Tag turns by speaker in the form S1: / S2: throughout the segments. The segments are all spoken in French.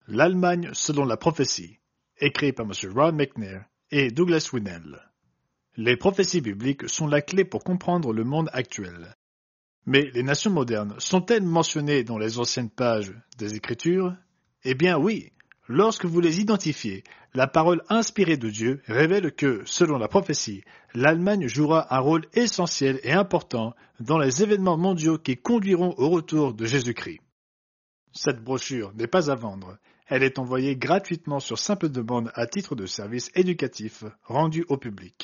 S1: L'Allemagne selon la prophétie, écrit par M. Ron McNair et Douglas Winnell. Les prophéties bibliques sont la clé pour comprendre le monde actuel. Mais les nations modernes sont-elles mentionnées dans les anciennes pages des Écritures? Eh bien oui, lorsque vous les identifiez, la parole inspirée de Dieu révèle que, selon la prophétie, l'Allemagne jouera un rôle essentiel et important dans les événements mondiaux qui conduiront au retour de Jésus-Christ. Cette brochure n'est pas à vendre. Elle est envoyée gratuitement sur simple demande à titre de service éducatif rendu au public.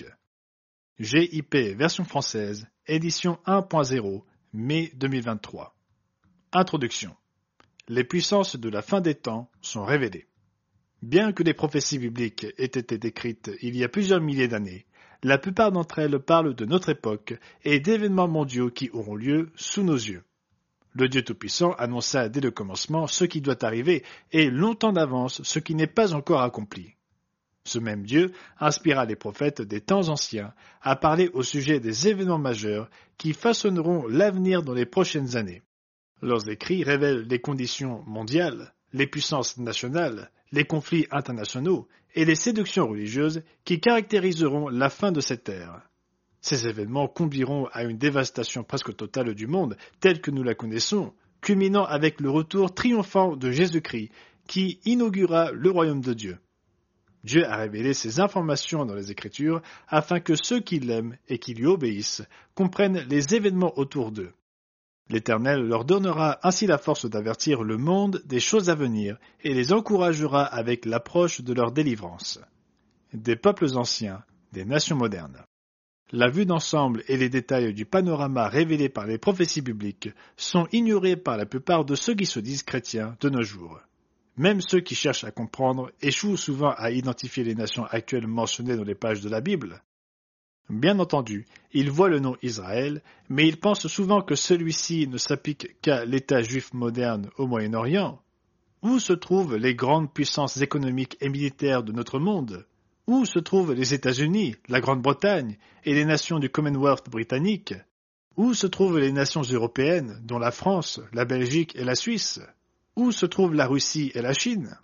S1: GIP version française, édition 1.0, mai 2023. Introduction. Les puissances de la fin des temps sont révélées. Bien que les prophéties bibliques aient été décrites il y a plusieurs milliers d'années, la plupart d'entre elles parlent de notre époque et d'événements mondiaux qui auront lieu sous nos yeux. Le Dieu Tout-Puissant annonça dès le commencement ce qui doit arriver et longtemps d'avance ce qui n'est pas encore accompli. Ce même Dieu inspira les prophètes des temps anciens à parler au sujet des événements majeurs qui façonneront l'avenir dans les prochaines années. Leurs écrits révèlent les conditions mondiales, les puissances nationales, les conflits internationaux et les séductions religieuses qui caractériseront la fin de cette ère. Ces événements conduiront à une dévastation presque totale du monde telle que nous la connaissons, culminant avec le retour triomphant de Jésus-Christ qui inaugura le royaume de Dieu. Dieu a révélé ces informations dans les Écritures afin que ceux qui l'aiment et qui lui obéissent comprennent les événements autour d'eux. L'Éternel leur donnera ainsi la force d'avertir le monde des choses à venir et les encouragera avec l'approche de leur délivrance. Des peuples anciens, des nations modernes. La vue d'ensemble et les détails du panorama révélé par les prophéties bibliques sont ignorés par la plupart de ceux qui se disent chrétiens de nos jours. Même ceux qui cherchent à comprendre échouent souvent à identifier les nations actuelles mentionnées dans les pages de la Bible. Bien entendu, ils voient le nom Israël, mais ils pensent souvent que celui-ci ne s'applique qu'à l'État juif moderne au Moyen-Orient. Où se trouvent les grandes puissances économiques et militaires de notre monde? Où se trouvent les États-Unis, la Grande-Bretagne et les nations du Commonwealth britannique? Où se trouvent les nations européennes, dont la France, la Belgique et la Suisse? Où se trouvent la Russie et la Chine?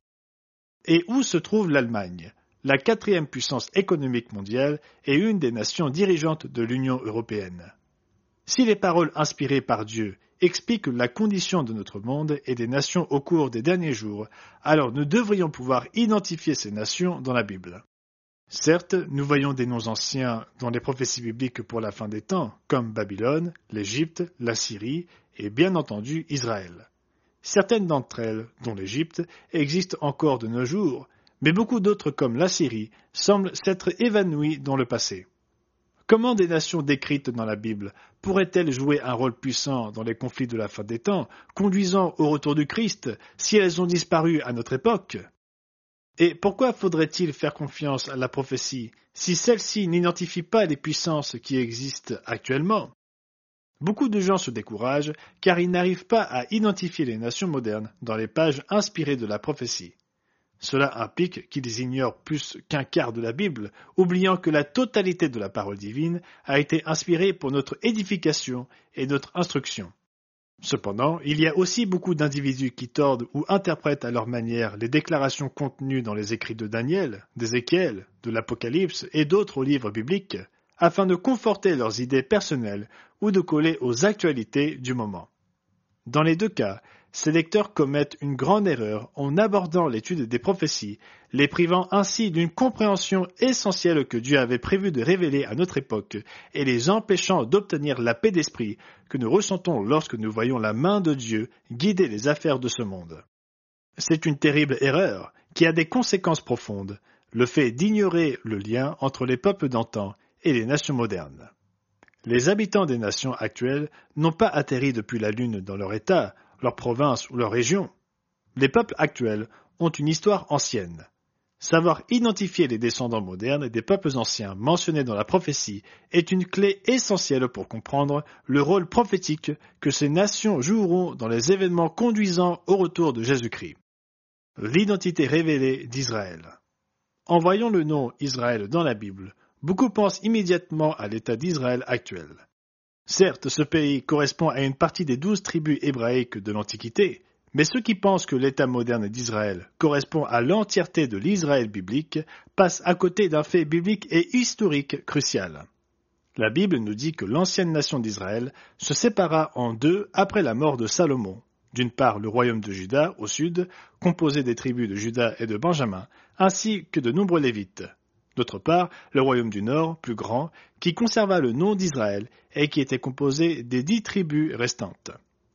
S1: Et où se trouve l'Allemagne, la quatrième puissance économique mondiale et une des nations dirigeantes de l'Union européenne? Si les paroles inspirées par Dieu expliquent la condition de notre monde et des nations au cours des derniers jours, alors nous devrions pouvoir identifier ces nations dans la Bible. Certes, nous voyons des noms anciens dans les prophéties bibliques pour la fin des temps, comme Babylone, l'Égypte, la Syrie et bien entendu Israël. Certaines d'entre elles, dont l'Égypte, existent encore de nos jours, mais beaucoup d'autres comme la Syrie semblent s'être évanouies dans le passé. Comment des nations décrites dans la Bible pourraient-elles jouer un rôle puissant dans les conflits de la fin des temps, conduisant au retour du Christ, si elles ont disparu à notre époque? Et pourquoi faudrait-il faire confiance à la prophétie si celle-ci n'identifie pas les puissances qui existent actuellement? Beaucoup de gens se découragent car ils n'arrivent pas à identifier les nations modernes dans les pages inspirées de la prophétie. Cela implique qu'ils ignorent plus qu'un quart de la Bible, oubliant que la totalité de la parole divine a été inspirée pour notre édification et notre instruction. Cependant, il y a aussi beaucoup d'individus qui tordent ou interprètent à leur manière les déclarations contenues dans les écrits de Daniel, d'Ézéchiel, de l'Apocalypse et d'autres livres bibliques, afin de conforter leurs idées personnelles ou de coller aux actualités du moment. Dans les deux cas, ces lecteurs commettent une grande erreur en abordant l'étude des prophéties, les privant ainsi d'une compréhension essentielle que Dieu avait prévu de révéler à notre époque et les empêchant d'obtenir la paix d'esprit que nous ressentons lorsque nous voyons la main de Dieu guider les affaires de ce monde. C'est une terrible erreur qui a des conséquences profondes, le fait d'ignorer le lien entre les peuples d'antan et les nations modernes. Les habitants des nations actuelles n'ont pas atterri depuis la Lune dans leur État, leur province ou leur région. Les peuples actuels ont une histoire ancienne. Savoir identifier les descendants modernes des peuples anciens mentionnés dans la prophétie est une clé essentielle pour comprendre le rôle prophétique que ces nations joueront dans les événements conduisant au retour de Jésus-Christ. L'identité révélée d'Israël. En voyant le nom Israël dans la Bible, beaucoup pensent immédiatement à l'État d'Israël actuel. Certes, ce pays correspond à une partie des 12 tribus hébraïques de l'Antiquité, Mais ceux qui pensent que l'État moderne d'Israël correspond à l'entièreté de l'Israël biblique passent à côté d'un fait biblique et historique crucial. La Bible nous dit que l'ancienne nation d'Israël se sépara en deux après la mort de Salomon. D'une part, le royaume de Juda, au sud, composé des tribus de Juda et de Benjamin, ainsi que de nombreux Lévites. D'autre part, le royaume du nord, plus grand, qui conserva le nom d'Israël et qui était composé des 10 tribus restantes.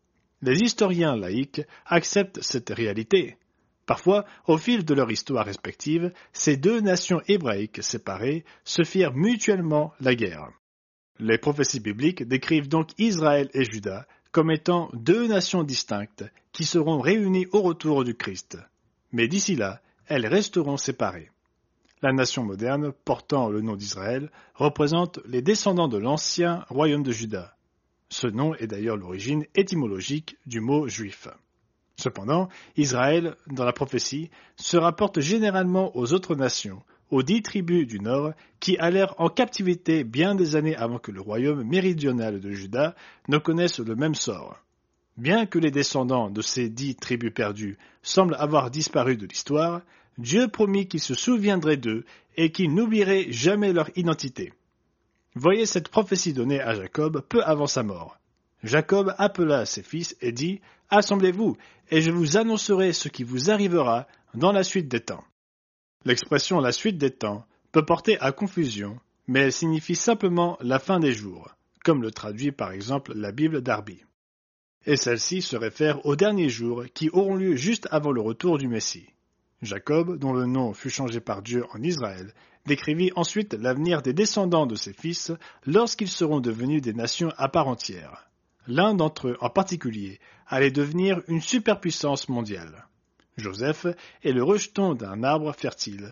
S1: Les historiens laïcs acceptent cette réalité. Parfois, au fil de leur histoire respective, ces deux nations hébraïques séparées se firent mutuellement la guerre. Les prophéties bibliques décrivent donc Israël et Juda comme étant deux nations distinctes qui seront réunies au retour du Christ. Mais d'ici là, elles resteront séparées. La nation moderne, portant le nom d'Israël, représente les descendants de l'ancien royaume de Juda. Ce nom est d'ailleurs l'origine étymologique du mot juif. Cependant, Israël, dans la prophétie, se rapporte généralement aux autres nations, aux 10 tribus du nord, qui allèrent en captivité bien des années avant que le royaume méridional de Juda ne connaisse le même sort. Bien que les descendants de ces 10 tribus perdues semblent avoir disparu de l'histoire, Dieu promit qu'il se souviendrait d'eux et qu'il n'oublierait jamais leur identité. Voyez cette prophétie donnée à Jacob peu avant sa mort. Jacob appela ses fils et dit « Assemblez-vous, et je vous annoncerai ce qui vous arrivera dans la suite des temps. » L'expression « la suite des temps » peut porter à confusion, mais elle signifie simplement la fin des jours, comme le traduit par exemple la Bible d'Arby. Et celle-ci se réfère aux derniers jours qui auront lieu juste avant le retour du Messie. Jacob, dont le nom fut changé par Dieu en Israël, décrivit ensuite l'avenir des descendants de ses fils lorsqu'ils seront devenus des nations à part entière. L'un d'entre eux en particulier allait devenir une superpuissance mondiale. Joseph est le rejeton d'un arbre fertile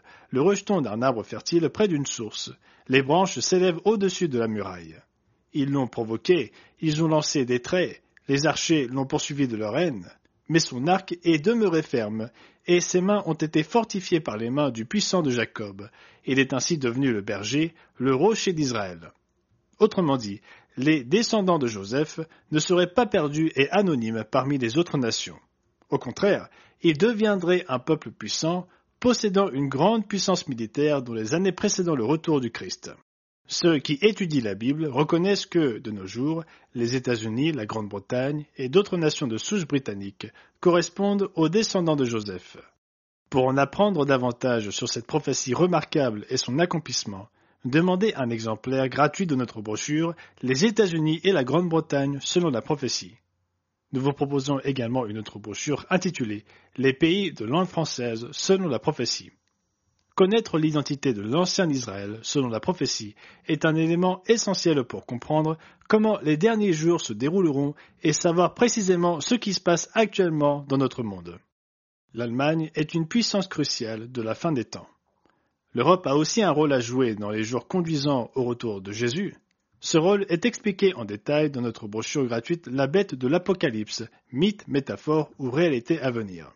S1: près d'une source. Les branches s'élèvent au-dessus de la muraille. Ils l'ont provoqué, ils ont lancé des traits, les archers l'ont poursuivi de leur haine, mais son arc est demeuré ferme, et ses mains ont été fortifiées par les mains du puissant de Jacob. Il est ainsi devenu le berger, le rocher d'Israël. Autrement dit, les descendants de Joseph ne seraient pas perdus et anonymes parmi les autres nations. Au contraire, ils deviendraient un peuple puissant, possédant une grande puissance militaire dans les années précédant le retour du Christ. Ceux qui étudient la Bible reconnaissent que, de nos jours, les États-Unis, la Grande-Bretagne et d'autres nations de souche britannique correspondent aux descendants de Joseph. Pour en apprendre davantage sur cette prophétie remarquable et son accomplissement, demandez un exemplaire gratuit de notre brochure « Les États-Unis et la Grande-Bretagne selon la prophétie ». Nous vous proposons également une autre brochure intitulée « Les pays de langue française selon la prophétie ». Connaître l'identité de l'ancien Israël selon la prophétie est un élément essentiel pour comprendre comment les derniers jours se dérouleront et savoir précisément ce qui se passe actuellement dans notre monde. L'Allemagne est une puissance cruciale de la fin des temps. L'Europe a aussi un rôle à jouer dans les jours conduisant au retour de Jésus. Ce rôle est expliqué en détail dans notre brochure gratuite La bête de l'Apocalypse, mythe, métaphore ou réalité à venir.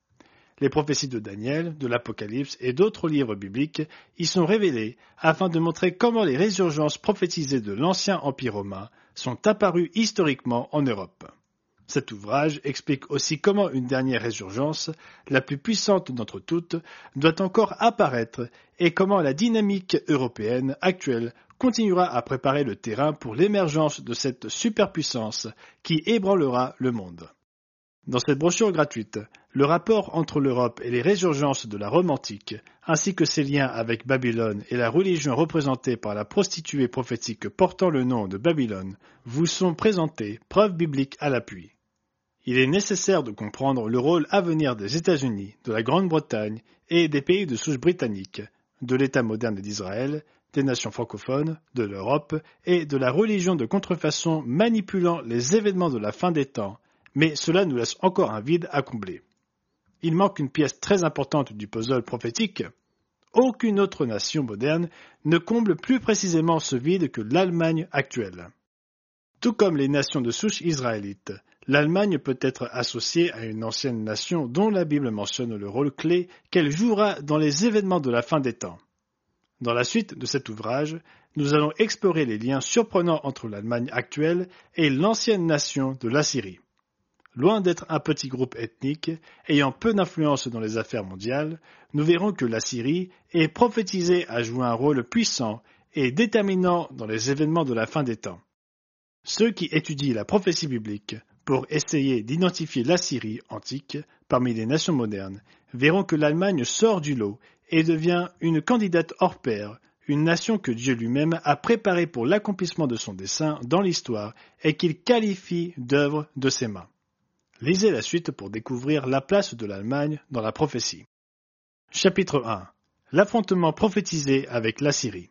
S1: Les prophéties de Daniel, de l'Apocalypse et d'autres livres bibliques y sont révélées afin de montrer comment les résurgences prophétisées de l'ancien Empire romain sont apparues historiquement en Europe. Cet ouvrage explique aussi comment une dernière résurgence, la plus puissante d'entre toutes, doit encore apparaître et comment la dynamique européenne actuelle continuera à préparer le terrain pour l'émergence de cette superpuissance qui ébranlera le monde. Dans cette brochure gratuite, le rapport entre l'Europe et les résurgences de la Rome antique, ainsi que ses liens avec Babylone et la religion représentée par la prostituée prophétique portant le nom de Babylone, vous sont présentés, preuves bibliques à l'appui. Il est nécessaire de comprendre le rôle à venir des États-Unis, de la Grande-Bretagne et des pays de souche britannique, de l'État moderne d'Israël, des nations francophones, de l'Europe et de la religion de contrefaçon manipulant les événements de la fin des temps, mais cela nous laisse encore un vide à combler. Il manque une pièce très importante du puzzle prophétique. Aucune autre nation moderne ne comble plus précisément ce vide que l'Allemagne actuelle. Tout comme les nations de souche israélite, l'Allemagne peut être associée à une ancienne nation dont la Bible mentionne le rôle clé qu'elle jouera dans les événements de la fin des temps. Dans la suite de cet ouvrage, nous allons explorer les liens surprenants entre l'Allemagne actuelle et l'ancienne nation de l'Assyrie. loin d'être un petit groupe ethnique, ayant peu d'influence dans les affaires mondiales, nous verrons que l'Assyrie est prophétisée à jouer un rôle puissant et déterminant dans les événements de la fin des temps. Ceux qui étudient la prophétie biblique pour essayer d'identifier l'Assyrie antique parmi les nations modernes verront que l'Allemagne sort du lot et devient une candidate hors pair, une nation que Dieu lui-même a préparée pour l'accomplissement de son dessein dans l'histoire et qu'il qualifie d'œuvre de ses mains. Lisez la suite pour découvrir la place de l'Allemagne dans la prophétie. Chapitre 1. L'affrontement prophétisé avec l'Assyrie.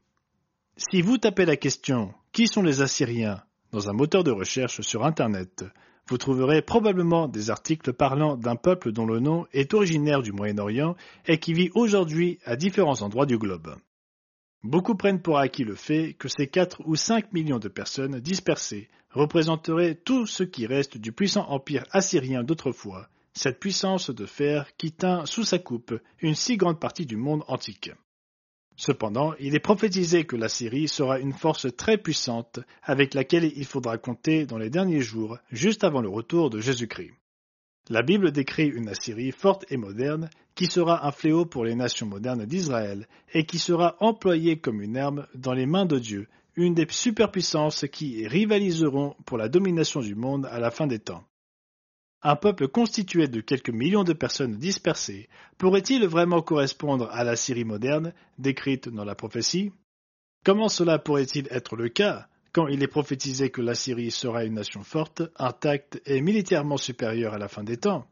S1: Si vous tapez la question « Qui sont les Assyriens ?» dans un moteur de recherche sur Internet, vous trouverez probablement des articles parlant d'un peuple dont le nom est originaire du Moyen-Orient et qui vit aujourd'hui à différents endroits du globe. Beaucoup prennent pour acquis le fait que ces 4 ou 5 millions de personnes dispersées représenteraient tout ce qui reste du puissant empire assyrien d'autrefois, cette puissance de fer qui tint sous sa coupe une si grande partie du monde antique. Cependant, il est prophétisé que l'Assyrie sera une force très puissante avec laquelle il faudra compter dans les derniers jours, juste avant le retour de Jésus-Christ. La Bible décrit une Assyrie forte et moderne qui sera un fléau pour les nations modernes d'Israël et qui sera employée comme une arme dans les mains de Dieu, une des superpuissances qui rivaliseront pour la domination du monde à la fin des temps. Un peuple constitué de quelques millions de personnes dispersées pourrait-il vraiment correspondre à la Syrie moderne décrite dans la prophétie? Comment cela pourrait-il être le cas quand il est prophétisé que la Syrie sera une nation forte, intacte et militairement supérieure à la fin des temps?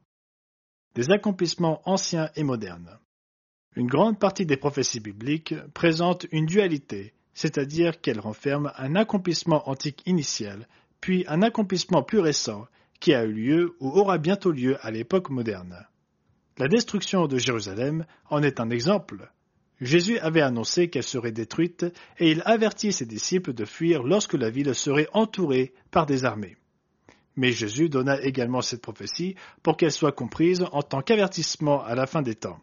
S1: Des accomplissements anciens et modernes. Une grande partie des prophéties bibliques présentent une dualité, c'est-à-dire qu'elles renferment un accomplissement antique initial, puis un accomplissement plus récent, qui a eu lieu ou aura bientôt lieu à l'époque moderne. La destruction de Jérusalem en est un exemple. Jésus avait annoncé qu'elle serait détruite et il avertit ses disciples de fuir lorsque la ville serait entourée par des armées. Mais Jésus donna également cette prophétie pour qu'elle soit comprise en tant qu'avertissement à la fin des temps.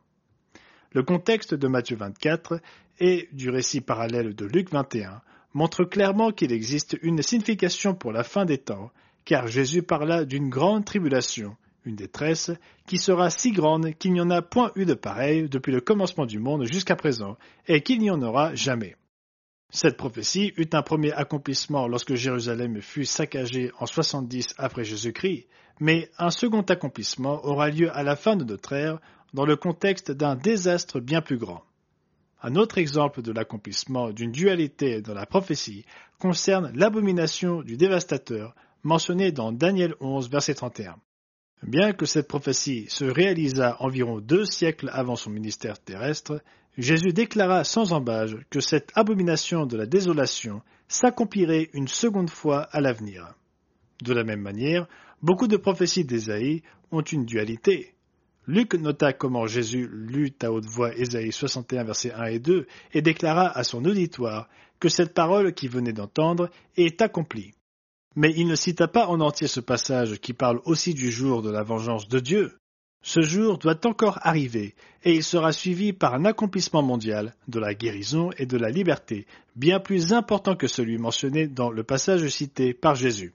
S1: Le contexte de Matthieu 24 et du récit parallèle de Luc 21 montre clairement qu'il existe une signification pour la fin des temps, car Jésus parla d'une grande tribulation, une détresse, qui sera si grande qu'il n'y en a point eu de pareille depuis le commencement du monde jusqu'à présent, et qu'il n'y en aura jamais. Cette prophétie eut un premier accomplissement lorsque Jérusalem fut saccagée en 70 après Jésus-Christ, mais un second accomplissement aura lieu à la fin de notre ère dans le contexte d'un désastre bien plus grand. Un autre exemple de l'accomplissement d'une dualité dans la prophétie concerne l'abomination du dévastateur mentionné dans Daniel 11, verset 31. Bien que cette prophétie se réalisât environ 2 siècles avant son ministère terrestre, Jésus déclara sans embâge que cette abomination de la désolation s'accomplirait une seconde fois à l'avenir. De la même manière, beaucoup de prophéties d'Ésaïe ont une dualité. Luc nota comment Jésus lut à haute voix Ésaïe 61, versets 1 et 2 et déclara à son auditoire que cette parole qu'il venait d'entendre est accomplie. Mais il ne cita pas en entier ce passage qui parle aussi du jour de la vengeance de Dieu. Ce jour doit encore arriver, et il sera suivi par un accomplissement mondial de la guérison et de la liberté, bien plus important que celui mentionné dans le passage cité par Jésus.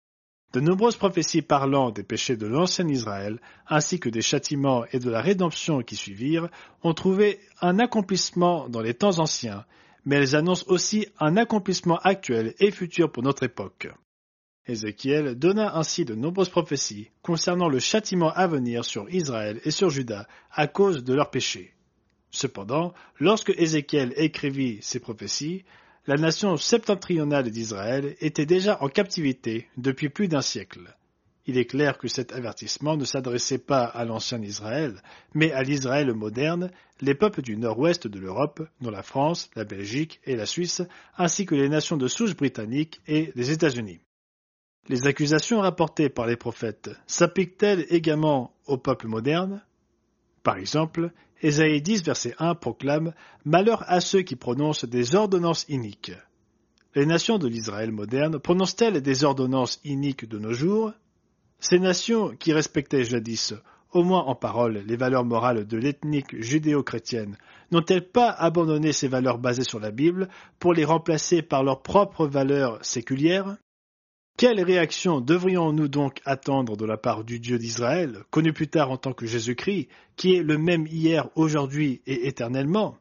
S1: De nombreuses prophéties parlant des péchés de l'ancien Israël, ainsi que des châtiments et de la rédemption qui suivirent, ont trouvé un accomplissement dans les temps anciens, mais elles annoncent aussi un accomplissement actuel et futur pour notre époque. Ézéchiel donna ainsi de nombreuses prophéties concernant le châtiment à venir sur Israël et sur Juda à cause de leurs péchés. Cependant, lorsque Ézéchiel écrivit ces prophéties, la nation septentrionale d'Israël était déjà en captivité depuis plus d'1 siècle. Il est clair que cet avertissement ne s'adressait pas à l'ancien Israël, mais à l'Israël moderne, les peuples du nord-ouest de l'Europe, dont la France, la Belgique et la Suisse, ainsi que les nations de souche britannique et les États-Unis. Les accusations rapportées par les prophètes s'appliquent-elles également au peuple moderne? Par exemple, Ésaïe 10, verset 1 proclame « Malheur à ceux qui prononcent des ordonnances iniques ». Les nations de l'Israël moderne prononcent-elles des ordonnances iniques de nos jours? Ces nations, qui respectaient jadis, au moins en parole, les valeurs morales de l'ethnique judéo-chrétienne, n'ont-elles pas abandonné ces valeurs basées sur la Bible pour les remplacer par leurs propres valeurs séculières? Quelle réaction devrions-nous donc attendre de la part du Dieu d'Israël, connu plus tard en tant que Jésus-Christ, qui est le même hier, aujourd'hui et éternellement?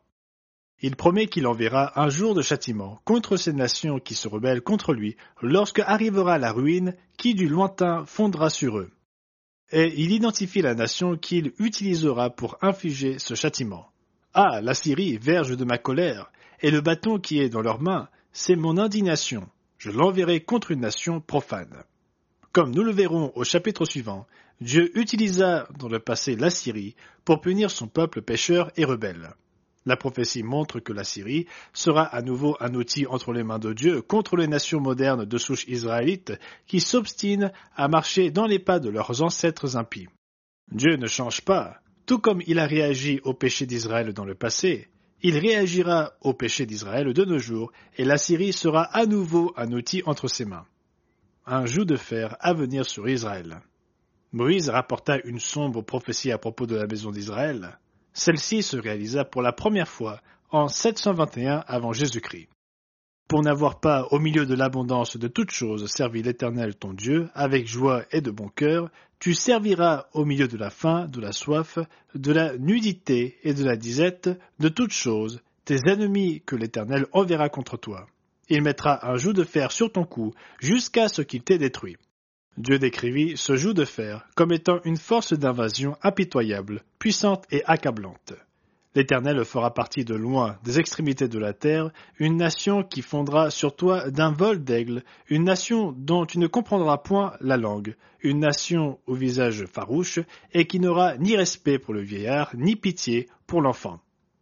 S1: Il promet qu'il enverra un jour de châtiment contre ces nations qui se rebellent contre lui, lorsque arrivera la ruine qui du lointain fondra sur eux. Et il identifie la nation qu'il utilisera pour infliger ce châtiment. Ah, la Syrie, verge de ma colère, et le bâton qui est dans leurs mains, c'est mon indignation. Je l'enverrai contre une nation profane. Comme nous le verrons au chapitre suivant, Dieu utilisa dans le passé la Syrie pour punir son peuple pécheur et rebelle. La prophétie montre que la Syrie sera à nouveau un outil entre les mains de Dieu contre les nations modernes de souche israélite qui s'obstinent à marcher dans les pas de leurs ancêtres impies. Dieu ne change pas. Tout comme il a réagi au péché d'Israël dans le passé, il réagira au péché d'Israël de nos jours et la Syrie sera à nouveau un outil entre ses mains. Un joug de fer à venir sur Israël. Moïse rapporta une sombre prophétie à propos de la maison d'Israël. Celle-ci se réalisa pour la première fois en 721 avant Jésus-Christ. Pour n'avoir pas, au milieu de l'abondance de toutes choses, servi l'Éternel ton Dieu, avec joie et de bon cœur, tu serviras au milieu de la faim, de la soif, de la nudité et de la disette, de toutes choses, tes ennemis que l'Éternel enverra contre toi. Il mettra un joug de fer sur ton cou, jusqu'à ce qu'il t'ait détruit. Dieu décrivit ce joug de fer comme étant une force d'invasion impitoyable, puissante et accablante. L'Éternel fera partie de loin des extrémités de la terre, une nation qui fondra sur toi d'un vol d'aigle, une nation dont tu ne comprendras point la langue, une nation au visage farouche et qui n'aura ni respect pour le vieillard, ni pitié pour l'enfant.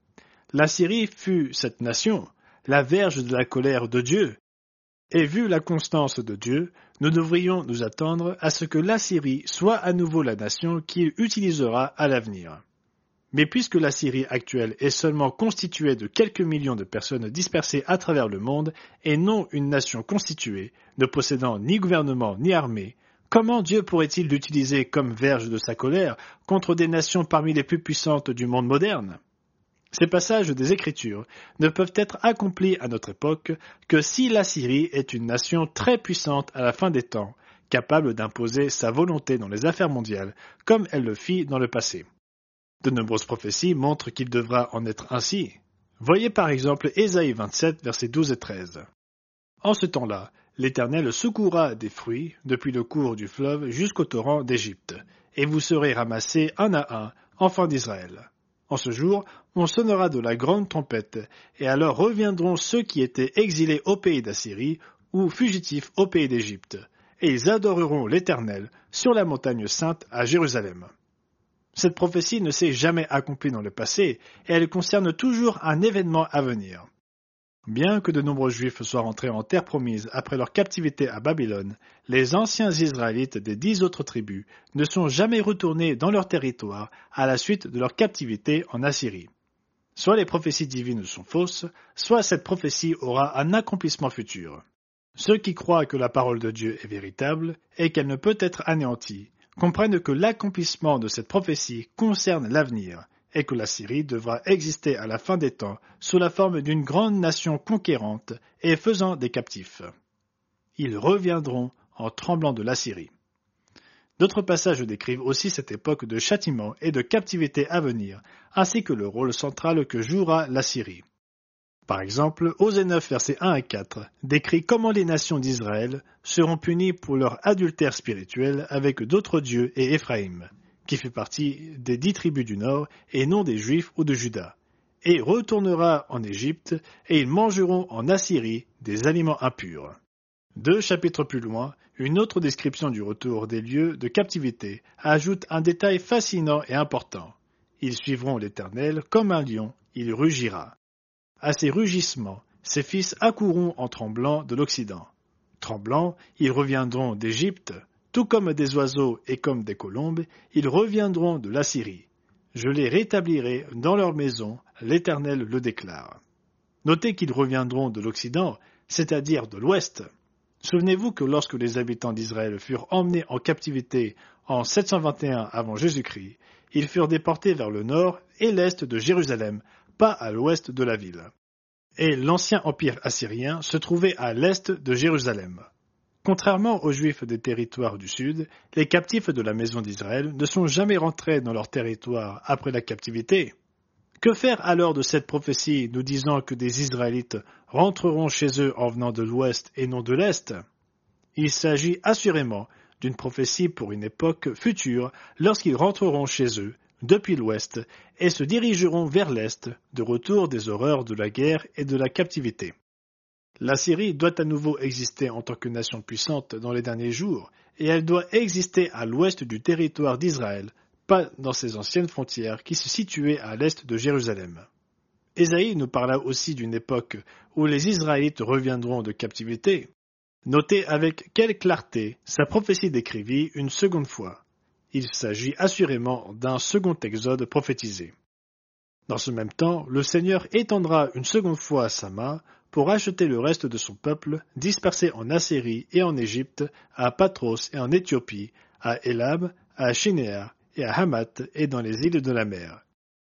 S1: La Syrie fut cette nation, la verge de la colère de Dieu. Et vu la constance de Dieu, nous devrions nous attendre à ce que l'Assyrie soit à nouveau la nation qu'il utilisera à l'avenir. Mais puisque la Syrie actuelle est seulement constituée de quelques millions de personnes dispersées à travers le monde et non une nation constituée, ne possédant ni gouvernement ni armée, comment Dieu pourrait-il l'utiliser comme verge de sa colère contre des nations parmi les plus puissantes du monde moderne ? Ces passages des Écritures ne peuvent être accomplis à notre époque que si la Syrie est une nation très puissante à la fin des temps, capable d'imposer sa volonté dans les affaires mondiales, comme elle le fit dans le passé. De nombreuses prophéties montrent qu'il devra en être ainsi. Voyez par exemple Ésaïe 27, versets 12 et 13. En ce temps-là, l'Éternel secourra des fruits depuis le cours du fleuve jusqu'au torrent d'Égypte, et vous serez ramassés un à un, enfants d'Israël. En ce jour, on sonnera de la grande trompette, et alors reviendront ceux qui étaient exilés au pays d'Assyrie ou fugitifs au pays d'Égypte, et ils adoreront l'Éternel sur la montagne sainte à Jérusalem. Cette prophétie ne s'est jamais accomplie dans le passé, et elle concerne toujours un événement à venir. Bien que de nombreux Juifs soient rentrés en terre promise après leur captivité à Babylone, les anciens Israélites des 10 autres tribus ne sont jamais retournés dans leur territoire à la suite de leur captivité en Assyrie. Soit les prophéties divines sont fausses, soit cette prophétie aura un accomplissement futur. Ceux qui croient que la parole de Dieu est véritable et qu'elle ne peut être anéantie, comprennent que l'accomplissement de cette prophétie concerne l'avenir, et que la Syrie devra exister à la fin des temps sous la forme d'une grande nation conquérante et faisant des captifs. Ils reviendront en tremblant de l'Assyrie. D'autres passages décrivent aussi cette époque de châtiment et de captivité à venir, ainsi que le rôle central que jouera la Syrie. Par exemple, Osée 9, versets 1 à 4, décrit comment les nations d'Israël seront punies pour leur adultère spirituel avec d'autres dieux et Éphraïm, qui fait partie des 10 tribus du Nord et non des Juifs ou de Juda, et retournera en Égypte, et ils mangeront en Assyrie des aliments impurs. 2 chapitres plus loin, une autre description du retour des lieux de captivité ajoute un détail fascinant et important. Ils suivront l'Éternel comme un lion, il rugira. À ces rugissements, ses fils accourront en tremblant de l'Occident. Tremblant, ils reviendront d'Égypte, tout comme des oiseaux et comme des colombes, ils reviendront de l'Assyrie. Je les rétablirai dans leur maison, l'Éternel le déclare. Notez qu'ils reviendront de l'Occident, c'est-à-dire de l'Ouest. Souvenez-vous que lorsque les habitants d'Israël furent emmenés en captivité en 721 avant Jésus-Christ, ils furent déportés vers le nord et l'est de Jérusalem, pas à l'ouest de la ville. Et l'ancien empire assyrien se trouvait à l'est de Jérusalem. Contrairement aux Juifs des territoires du Sud, les captifs de la maison d'Israël ne sont jamais rentrés dans leur territoire après la captivité. Que faire alors de cette prophétie nous disant que des Israélites rentreront chez eux en venant de l'Ouest et non de l'Est? Il s'agit assurément d'une prophétie pour une époque future lorsqu'ils rentreront chez eux depuis l'Ouest et se dirigeront vers l'Est de retour des horreurs de la guerre et de la captivité. La Syrie doit à nouveau exister en tant que nation puissante dans les derniers jours, et elle doit exister à l'ouest du territoire d'Israël, pas dans ses anciennes frontières qui se situaient à l'est de Jérusalem. Ésaïe nous parla aussi d'une époque où les Israélites reviendront de captivité. Notez avec quelle clarté sa prophétie décrivit une seconde fois. Il s'agit assurément d'un second exode prophétisé. Dans ce même temps, le Seigneur étendra une seconde fois sa main pour racheter le reste de son peuple dispersé en Assyrie et en Égypte, à Patros et en Éthiopie, à Élam, à Shinéar et à Hamath et dans les îles de la mer.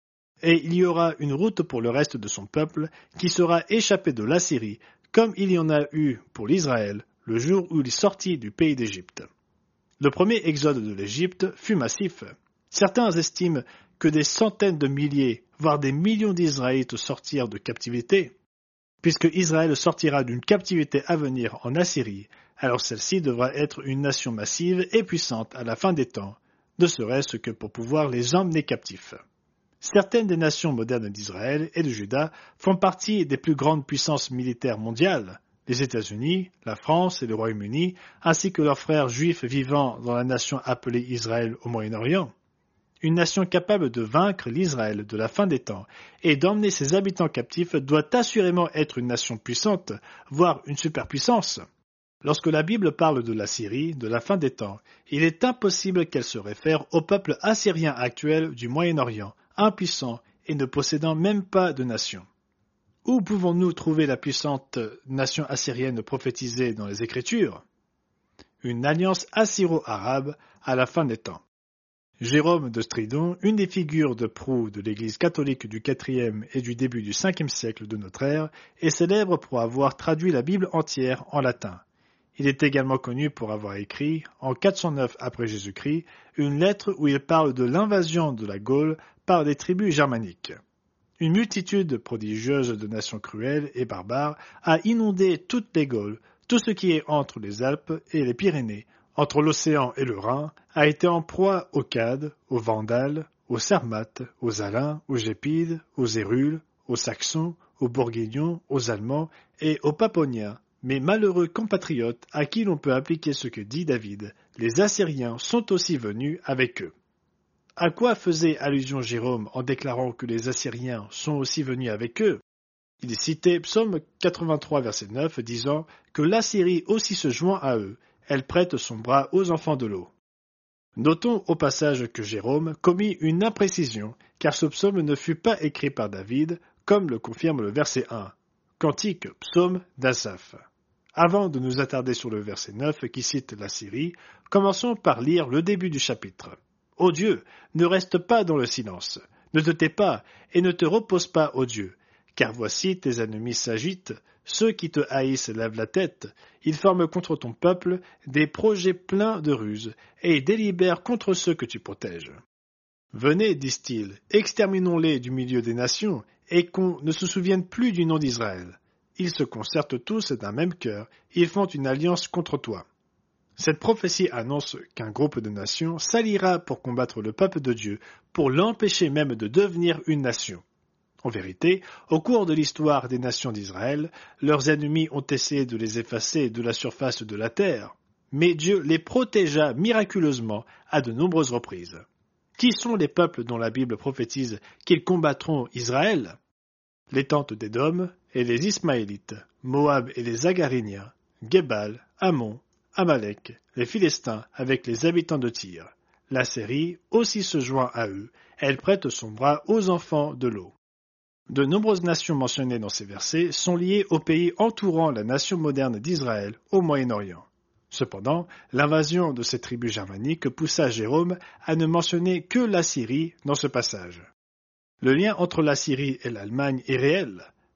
S1: Et il y aura une route pour le reste de son peuple qui sera échappé de l'Assyrie, comme il y en a eu pour l'Israël le jour où il sortit du pays d'Égypte. Le premier exode de l'Égypte fut massif. Certains estiment que des centaines de milliers, voire des millions d'Israélites sortirent de captivité. Puisque Israël sortira d'une captivité à venir en Assyrie, alors celle-ci devra être une nation massive et puissante à la fin des temps, ne serait-ce que pour pouvoir les emmener captifs. Certaines des nations modernes d'Israël et de Juda font partie des plus grandes puissances militaires mondiales, les États-Unis, la France et le Royaume-Uni, ainsi que leurs frères juifs vivant dans la nation appelée Israël au Moyen-Orient. Une nation capable de vaincre l'Israël de la fin des temps et d'emmener ses habitants captifs doit assurément être une nation puissante, voire une superpuissance. Lorsque la Bible parle de la Syrie, de la fin des temps, il est impossible qu'elle se réfère au peuple assyrien actuel du Moyen-Orient, impuissant et ne possédant même pas de nation. Où pouvons-nous trouver la puissante nation assyrienne prophétisée dans les Écritures? Une alliance assyro-arabe à la fin des temps. Jérôme de Stridon, une des figures de proue de l'Église catholique du IVe et du début du Ve siècle de notre ère, est célèbre pour avoir traduit la Bible entière en latin. Il est également connu pour avoir écrit, en 409 après Jésus-Christ, une lettre où il parle de l'invasion de la Gaule par les tribus germaniques. Une multitude prodigieuse de nations cruelles et barbares a inondé toutes les Gaules, tout ce qui est entre les Alpes et les Pyrénées, entre l'océan et le Rhin, a été en proie aux Cades, aux Vandales, aux Sarmates, aux Alains, aux Gépides, aux Hérules, aux Saxons, aux Bourguignons, aux Allemands et aux Paponiens, mes malheureux compatriotes à qui l'on peut appliquer ce que dit David, les Assyriens sont aussi venus avec eux. À quoi faisait allusion Jérôme en déclarant que les Assyriens sont aussi venus avec eux? Il citait Psaume 83, verset 9, disant que l'Assyrie aussi se joint à eux, elle prête son bras aux enfants de l'eau. Notons au passage que Jérôme commit une imprécision, car ce psaume ne fut pas écrit par David, comme le confirme le verset 1. Cantique, psaume d'Asaph. Avant de nous attarder sur le verset 9 qui cite la Syrie, commençons par lire le début du chapitre. Ô Dieu, ne reste pas dans le silence, ne te tais pas et ne te repose pas, ô Dieu, car voici tes ennemis s'agitent, ceux qui te haïssent lèvent la tête, ils forment contre ton peuple des projets pleins de ruses, et délibèrent contre ceux que tu protèges. Venez, disent-ils, exterminons-les du milieu des nations, et qu'on ne se souvienne plus du nom d'Israël. Ils se concertent tous d'un même cœur, ils font une alliance contre toi. Cette prophétie annonce qu'un groupe de nations s'alliera pour combattre le peuple de Dieu, pour l'empêcher même de devenir une nation. En vérité, au cours de l'histoire des nations d'Israël, leurs ennemis ont essayé de les effacer de la surface de la terre, mais Dieu les protégea miraculeusement à de nombreuses reprises. Qui sont les peuples dont la Bible prophétise qu'ils combattront Israël? Les tentes d'Édom et les Ismaélites, Moab et les Agariniens, Gebal, Ammon, Amalek, les Philistins avec les habitants de Tyr. La Syrie aussi se joint à eux, elle prête son bras aux enfants de l'eau. De nombreuses nations mentionnées dans ces versets sont liées aux pays entourant la nation moderne d'Israël au Moyen-Orient. Cependant, l'invasion de ces tribus germaniques poussa Jérôme à ne mentionner que la Syrie dans ce passage. Le lien entre la Syrie et l'Allemagne est réel.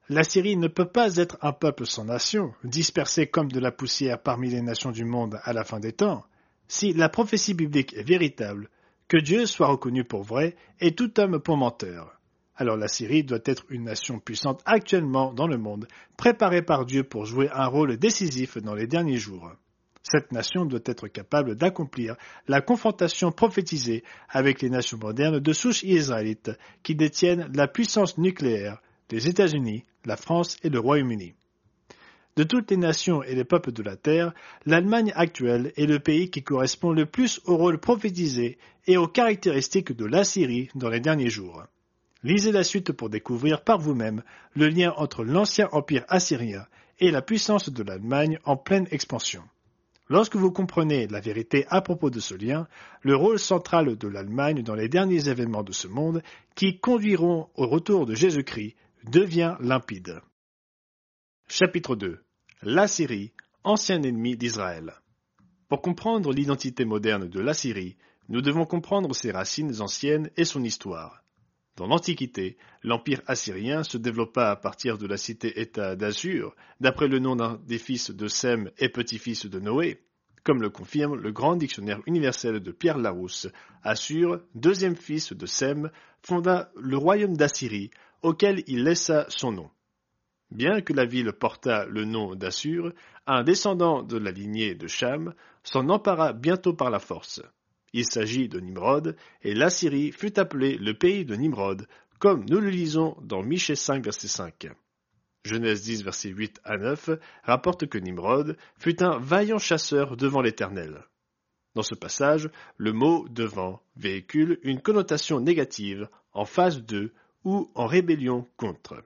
S1: L'Assyrie ne peut pas être un peuple sans nation, dispersé comme de la poussière parmi les nations du monde à la fin des temps. Si la prophétie biblique est véritable, que Dieu soit reconnu pour vrai et tout homme pour menteur. Alors l'Assyrie doit être une nation puissante actuellement dans le monde, préparée par Dieu pour jouer un rôle décisif dans les derniers jours. Cette nation doit être capable d'accomplir la confrontation prophétisée avec les nations modernes de souche israélite qui détiennent la puissance nucléaire, les États-Unis, la France et le Royaume-Uni. De toutes les nations et les peuples de la terre, l'Allemagne actuelle est le pays qui correspond le plus au rôle prophétisé et aux caractéristiques de l'Assyrie dans les derniers jours. Lisez la suite pour découvrir par vous-même le lien entre l'ancien empire assyrien et la puissance de l'Allemagne en pleine expansion. Lorsque vous comprenez la vérité à propos de ce lien, le rôle central de l'Allemagne dans les derniers événements de ce monde qui conduiront au retour de Jésus-Christ devient limpide. Chapitre 2. L'Assyrie, ancien ennemi d'Israël. Pour comprendre l'identité moderne de l'Assyrie, nous devons comprendre ses racines anciennes et son histoire. Dans l'Antiquité, l'Empire assyrien se développa à partir de la cité-État d'Assur, d'après le nom d'un des fils de Sem et petit-fils de Noé. Comme le confirme le grand dictionnaire universel de Pierre Larousse, Assur, deuxième fils de Sem, fonda le royaume d'Assyrie, auquel il laissa son nom. Bien que la ville portât le nom d'Assur, un descendant de la lignée de Cham s'en empara bientôt par la force. Il s'agit de Nimrod, et l'Assyrie fut appelée le pays de Nimrod, comme nous le lisons dans Michée 5, verset 5. Genèse 10, verset 8 à 9 rapporte que Nimrod fut un vaillant chasseur devant l'Éternel. Dans ce passage, le mot « devant » véhicule une connotation négative, en phase de ou en rébellion contre.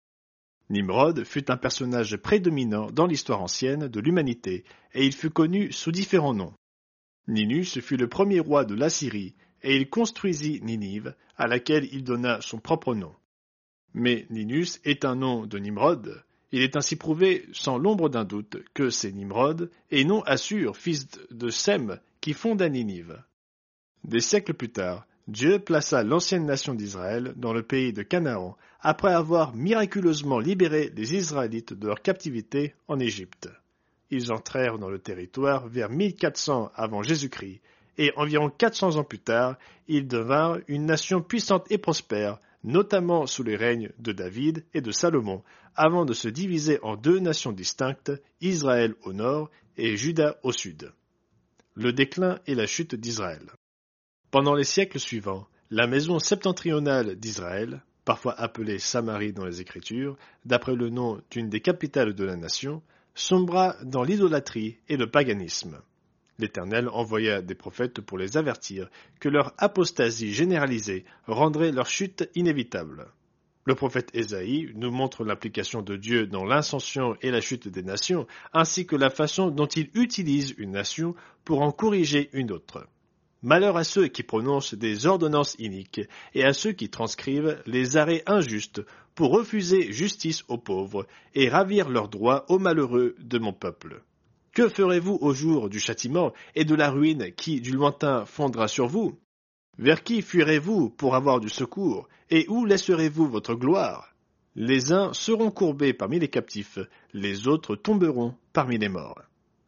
S1: Nimrod fut un personnage prédominant dans l'histoire ancienne de l'humanité, et il fut connu sous différents noms. Ninus fut le premier roi de l'Assyrie, et il construisit Ninive, à laquelle il donna son propre nom. Mais Ninus est un nom de Nimrod. Il est ainsi prouvé, sans l'ombre d'un doute, que c'est Nimrod, et non Assur, fils de Sem, qui fonda Ninive. Des siècles plus tard, Dieu plaça l'ancienne nation d'Israël dans le pays de Canaan, après avoir miraculeusement libéré les Israélites de leur captivité en Égypte. Ils entrèrent dans le territoire vers 1400 avant Jésus-Christ, et environ 400 ans plus tard, ils devinrent une nation puissante et prospère, notamment sous les règnes de David et de Salomon, avant de se diviser en deux nations distinctes, Israël au nord et Juda au sud. Le déclin et la chute d'Israël. Pendant les siècles suivants, la maison septentrionale d'Israël, parfois appelée Samarie dans les Écritures, d'après le nom d'une des capitales de la nation, sombra dans l'idolâtrie et le paganisme. L'Éternel envoya des prophètes pour les avertir que leur apostasie généralisée rendrait leur chute inévitable. Le prophète Ésaïe nous montre l'implication de Dieu dans l'ascension et la chute des nations, ainsi que la façon dont il utilise une nation pour en corriger une autre. Malheur à ceux qui prononcent des ordonnances iniques et à ceux qui transcrivent les arrêts injustes pour refuser justice aux pauvres et ravir leurs droits aux malheureux de mon peuple. Que ferez-vous au jour du châtiment et de la ruine qui du lointain fondra sur vous? Vers qui fuirez-vous pour avoir du secours, et où laisserez-vous votre gloire? Les uns seront courbés parmi les captifs, les autres tomberont parmi les morts.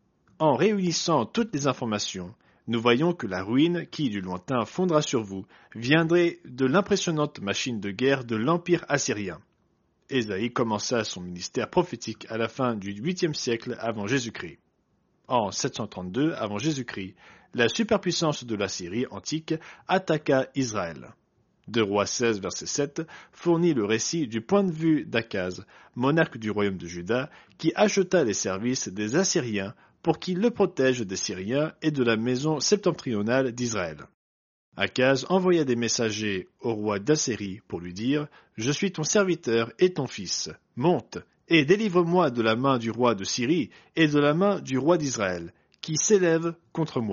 S1: En réunissant toutes les informations, nous voyons que la ruine qui du lointain fondra sur vous viendrait de l'impressionnante machine de guerre de l'Empire assyrien. Ésaïe commença son ministère prophétique à la fin du 8e siècle avant Jésus-Christ. En 732 avant Jésus-Christ, la superpuissance de l'Assyrie antique attaqua Israël. 2 Rois 16, verset 7 fournit le récit du point de vue d'Akaz, monarque du royaume de Juda, qui acheta les services des Assyriens pour qu'ils le protègent des Syriens et de la maison septentrionale d'Israël. Akaz envoya des messagers au roi d'Assyrie pour lui dire « Je suis ton serviteur et ton fils. Monte et délivre-moi de la main du roi de Syrie et de la main du roi d'Israël, qui s'élève contre moi. »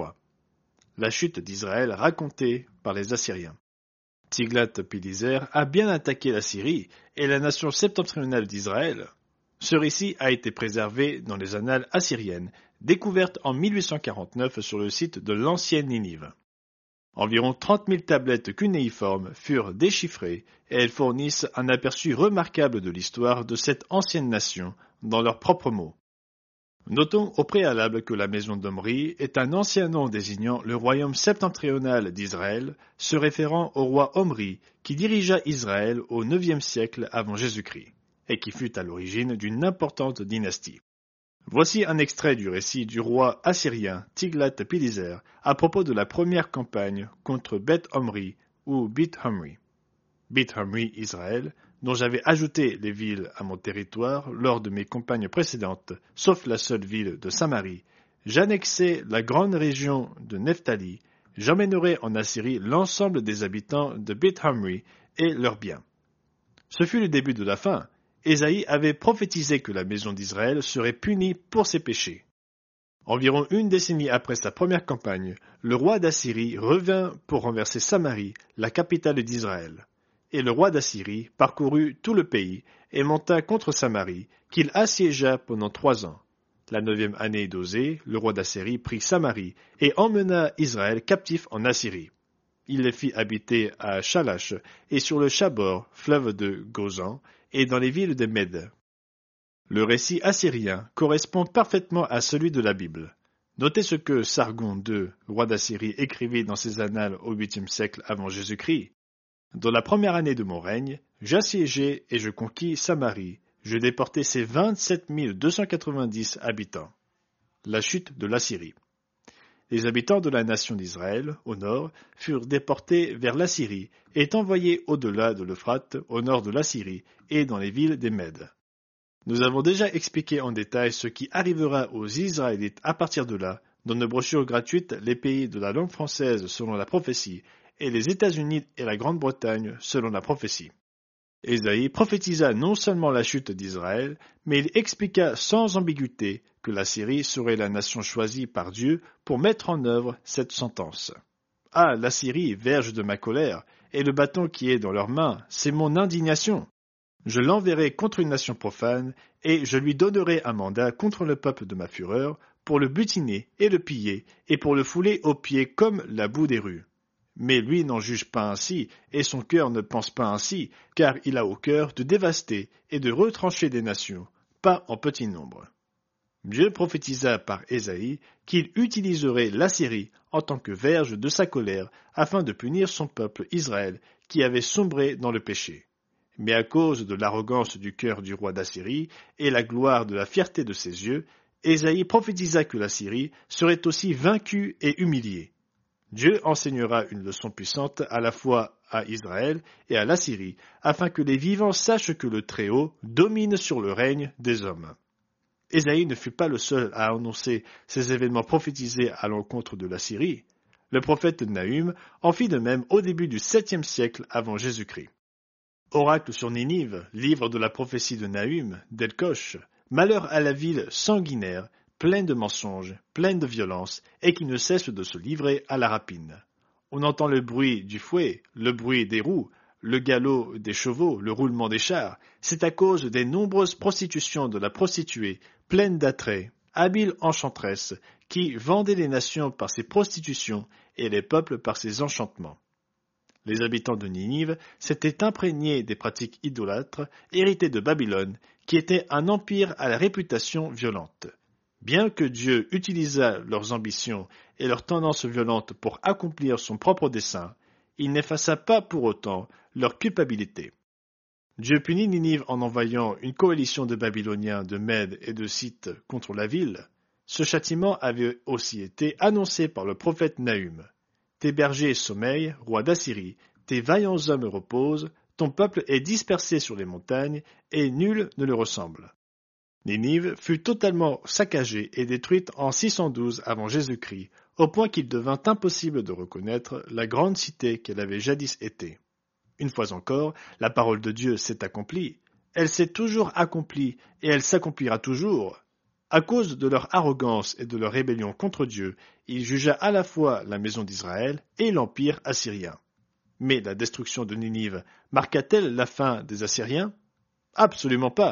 S1: La chute d'Israël racontée par les Assyriens. Tiglath-Pileser a bien attaqué la Syrie et la nation septentrionale d'Israël. Ce récit a été préservé dans les annales assyriennes, découvertes en 1849 sur le site de l'ancienne Ninive. Environ 30 000 tablettes cunéiformes furent déchiffrées et elles fournissent un aperçu remarquable de l'histoire de cette ancienne nation dans leurs propres mots. Notons au préalable que la maison d'Omri est un ancien nom désignant le royaume septentrional d'Israël, se référant au roi Omri qui dirigea Israël au IXe siècle avant Jésus-Christ et qui fut à l'origine d'une importante dynastie. Voici un extrait du récit du roi assyrien Tiglath-Pileser à propos de la première campagne contre Beth-Omri ou Bith-Omri. Bith-Omri, Israël, dont j'avais ajouté les villes à mon territoire lors de mes campagnes précédentes, sauf la seule ville de Samarie, j'annexai la grande région de Nephtali, j'emmènerai en Assyrie l'ensemble des habitants de Bith-Omri et leurs biens. Ce fut le début de la fin. Ésaïe avait prophétisé que la maison d'Israël serait punie pour ses péchés. Environ une décennie après sa première campagne, le roi d'Assyrie revint pour renverser Samarie, la capitale d'Israël. Et le roi d'Assyrie parcourut tout le pays et monta contre Samarie, qu'il assiégea pendant 3 ans. La 9e année d'Osée, le roi d'Assyrie prit Samarie et emmena Israël captif en Assyrie. Il les fit habiter à Shalash et sur le Chabor, fleuve de Gozan, et dans les villes des Mèdes. Le récit assyrien correspond parfaitement à celui de la Bible. Notez ce que Sargon II, roi d'Assyrie, écrivit dans ses annales au 8e siècle avant Jésus-Christ. Dans la première année de mon règne, j'assiégeai et je conquis Samarie. Je déportai ses 27 290 habitants. La chute de l'Assyrie. Les habitants de la nation d'Israël, au nord, furent déportés vers l'Assyrie et envoyés au-delà de l'Euphrate, au nord de l'Assyrie et dans les villes des Mèdes. Nous avons déjà expliqué en détail ce qui arrivera aux Israélites à partir de là, dans nos brochures gratuites Les pays de la langue française selon la prophétie et les États-Unis et la Grande-Bretagne selon la prophétie. Ésaïe prophétisa non seulement la chute d'Israël, mais il expliqua sans ambiguïté que la Syrie serait la nation choisie par Dieu pour mettre en œuvre cette sentence. Ah, la Syrie, verge de ma colère, et le bâton qui est dans leurs mains, c'est mon indignation. Je l'enverrai contre une nation profane, et je lui donnerai un mandat contre le peuple de ma fureur, pour le butiner et le piller, et pour le fouler aux pieds comme la boue des rues. Mais lui n'en juge pas ainsi, et son cœur ne pense pas ainsi, car il a au cœur de dévaster et de retrancher des nations, pas en petit nombre. Dieu prophétisa par Ésaïe qu'il utiliserait l'Assyrie en tant que verge de sa colère afin de punir son peuple Israël qui avait sombré dans le péché. Mais à cause de l'arrogance du cœur du roi d'Assyrie et la gloire de la fierté de ses yeux, Ésaïe prophétisa que l'Assyrie serait aussi vaincue et humiliée. Dieu enseignera une leçon puissante à la fois à Israël et à l'Assyrie, afin que les vivants sachent que le Très-Haut domine sur le règne des hommes. Ésaïe ne fut pas le seul à annoncer ces événements prophétisés à l'encontre de l'Assyrie. Le prophète Nahum en fit de même au début du 7e siècle avant Jésus-Christ. Oracle sur Ninive, livre de la prophétie de Nahum, d'Elkosh, malheur à la ville sanguinaire, pleine de mensonges, pleine de violence, et qui ne cesse de se livrer à la rapine. On entend le bruit du fouet, le bruit des roues, le galop des chevaux, le roulement des chars. C'est à cause des nombreuses prostitutions de la prostituée, pleine d'attrait, habile enchanteresse, qui vendait les nations par ses prostitutions et les peuples par ses enchantements. Les habitants de Ninive s'étaient imprégnés des pratiques idolâtres héritées de Babylone, qui était un empire à la réputation violente. Bien que Dieu utilisât leurs ambitions et leurs tendances violentes pour accomplir son propre dessein, il n'effaça pas pour autant leur culpabilité. Dieu punit Ninive en envoyant une coalition de Babyloniens, de Mèdes et de Scythes contre la ville. Ce châtiment avait aussi été annoncé par le prophète Nahum. Tes bergers sommeillent, roi d'Assyrie, tes vaillants hommes reposent, ton peuple est dispersé sur les montagnes, et nul ne le ressemble. Ninive fut totalement saccagée et détruite en 612 avant Jésus-Christ, au point qu'il devint impossible de reconnaître la grande cité qu'elle avait jadis été. Une fois encore, la parole de Dieu s'est accomplie. Elle s'est toujours accomplie et elle s'accomplira toujours. À cause de leur arrogance et de leur rébellion contre Dieu, il jugea à la fois la maison d'Israël et l'empire assyrien. Mais la destruction de Ninive marqua-t-elle la fin des Assyriens? Absolument pas.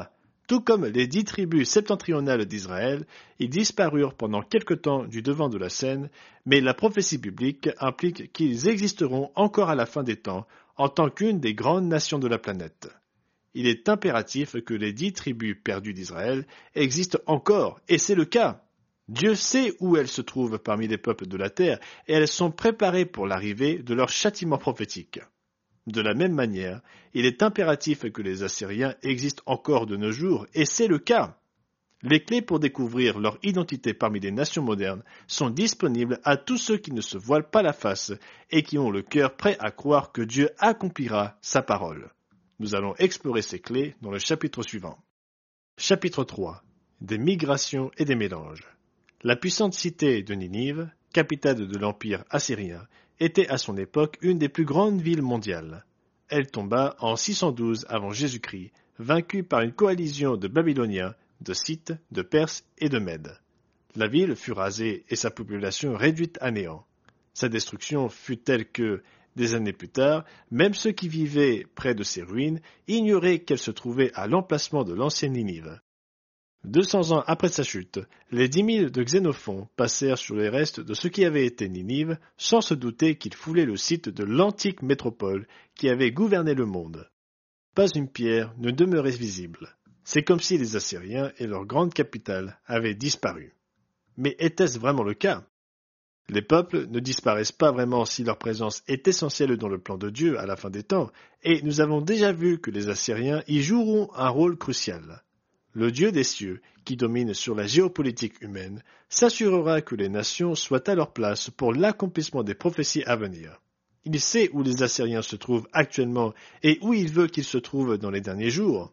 S1: Tout comme les 10 tribus septentrionales d'Israël, ils disparurent pendant quelque temps du devant de la scène, mais la prophétie biblique implique qu'ils existeront encore à la fin des temps en tant qu'une des grandes nations de la planète. Il est impératif que les 10 tribus perdues d'Israël existent encore, et c'est le cas. Dieu sait où elles se trouvent parmi les peuples de la terre, et elles sont préparées pour l'arrivée de leur châtiment prophétique. De la même manière, il est impératif que les Assyriens existent encore de nos jours, et c'est le cas. Les clés pour découvrir leur identité parmi les nations modernes sont disponibles à tous ceux qui ne se voilent pas la face et qui ont le cœur prêt à croire que Dieu accomplira sa parole. Nous allons explorer ces clés dans le chapitre suivant. Chapitre 3. Des migrations et des mélanges. La puissante cité de Ninive, capitale de l'empire assyrien, était à son époque une des plus grandes villes mondiales. Elle tomba en 612 avant Jésus-Christ, vaincue par une coalition de Babyloniens, de Scythes, de Perses et de Mèdes. La ville fut rasée et sa population réduite à néant. Sa destruction fut telle que, des années plus tard, même ceux qui vivaient près de ces ruines ignoraient qu'elles se trouvaient à l'emplacement de l'ancienne Ninive. 200 ans après sa chute, les 10 000 de Xénophon passèrent sur les restes de ce qui avait été Ninive, sans se douter qu'ils foulaient le site de l'antique métropole qui avait gouverné le monde. Pas une pierre ne demeurait visible. C'est comme si les Assyriens et leur grande capitale avaient disparu. Mais était-ce vraiment le cas? Les peuples ne disparaissent pas vraiment si leur présence est essentielle dans le plan de Dieu à la fin des temps, et nous avons déjà vu que les Assyriens y joueront un rôle crucial. Le Dieu des cieux, qui domine sur la géopolitique humaine, s'assurera que les nations soient à leur place pour l'accomplissement des prophéties à venir. Il sait où les Assyriens se trouvent actuellement et où il veut qu'ils se trouvent dans les derniers jours.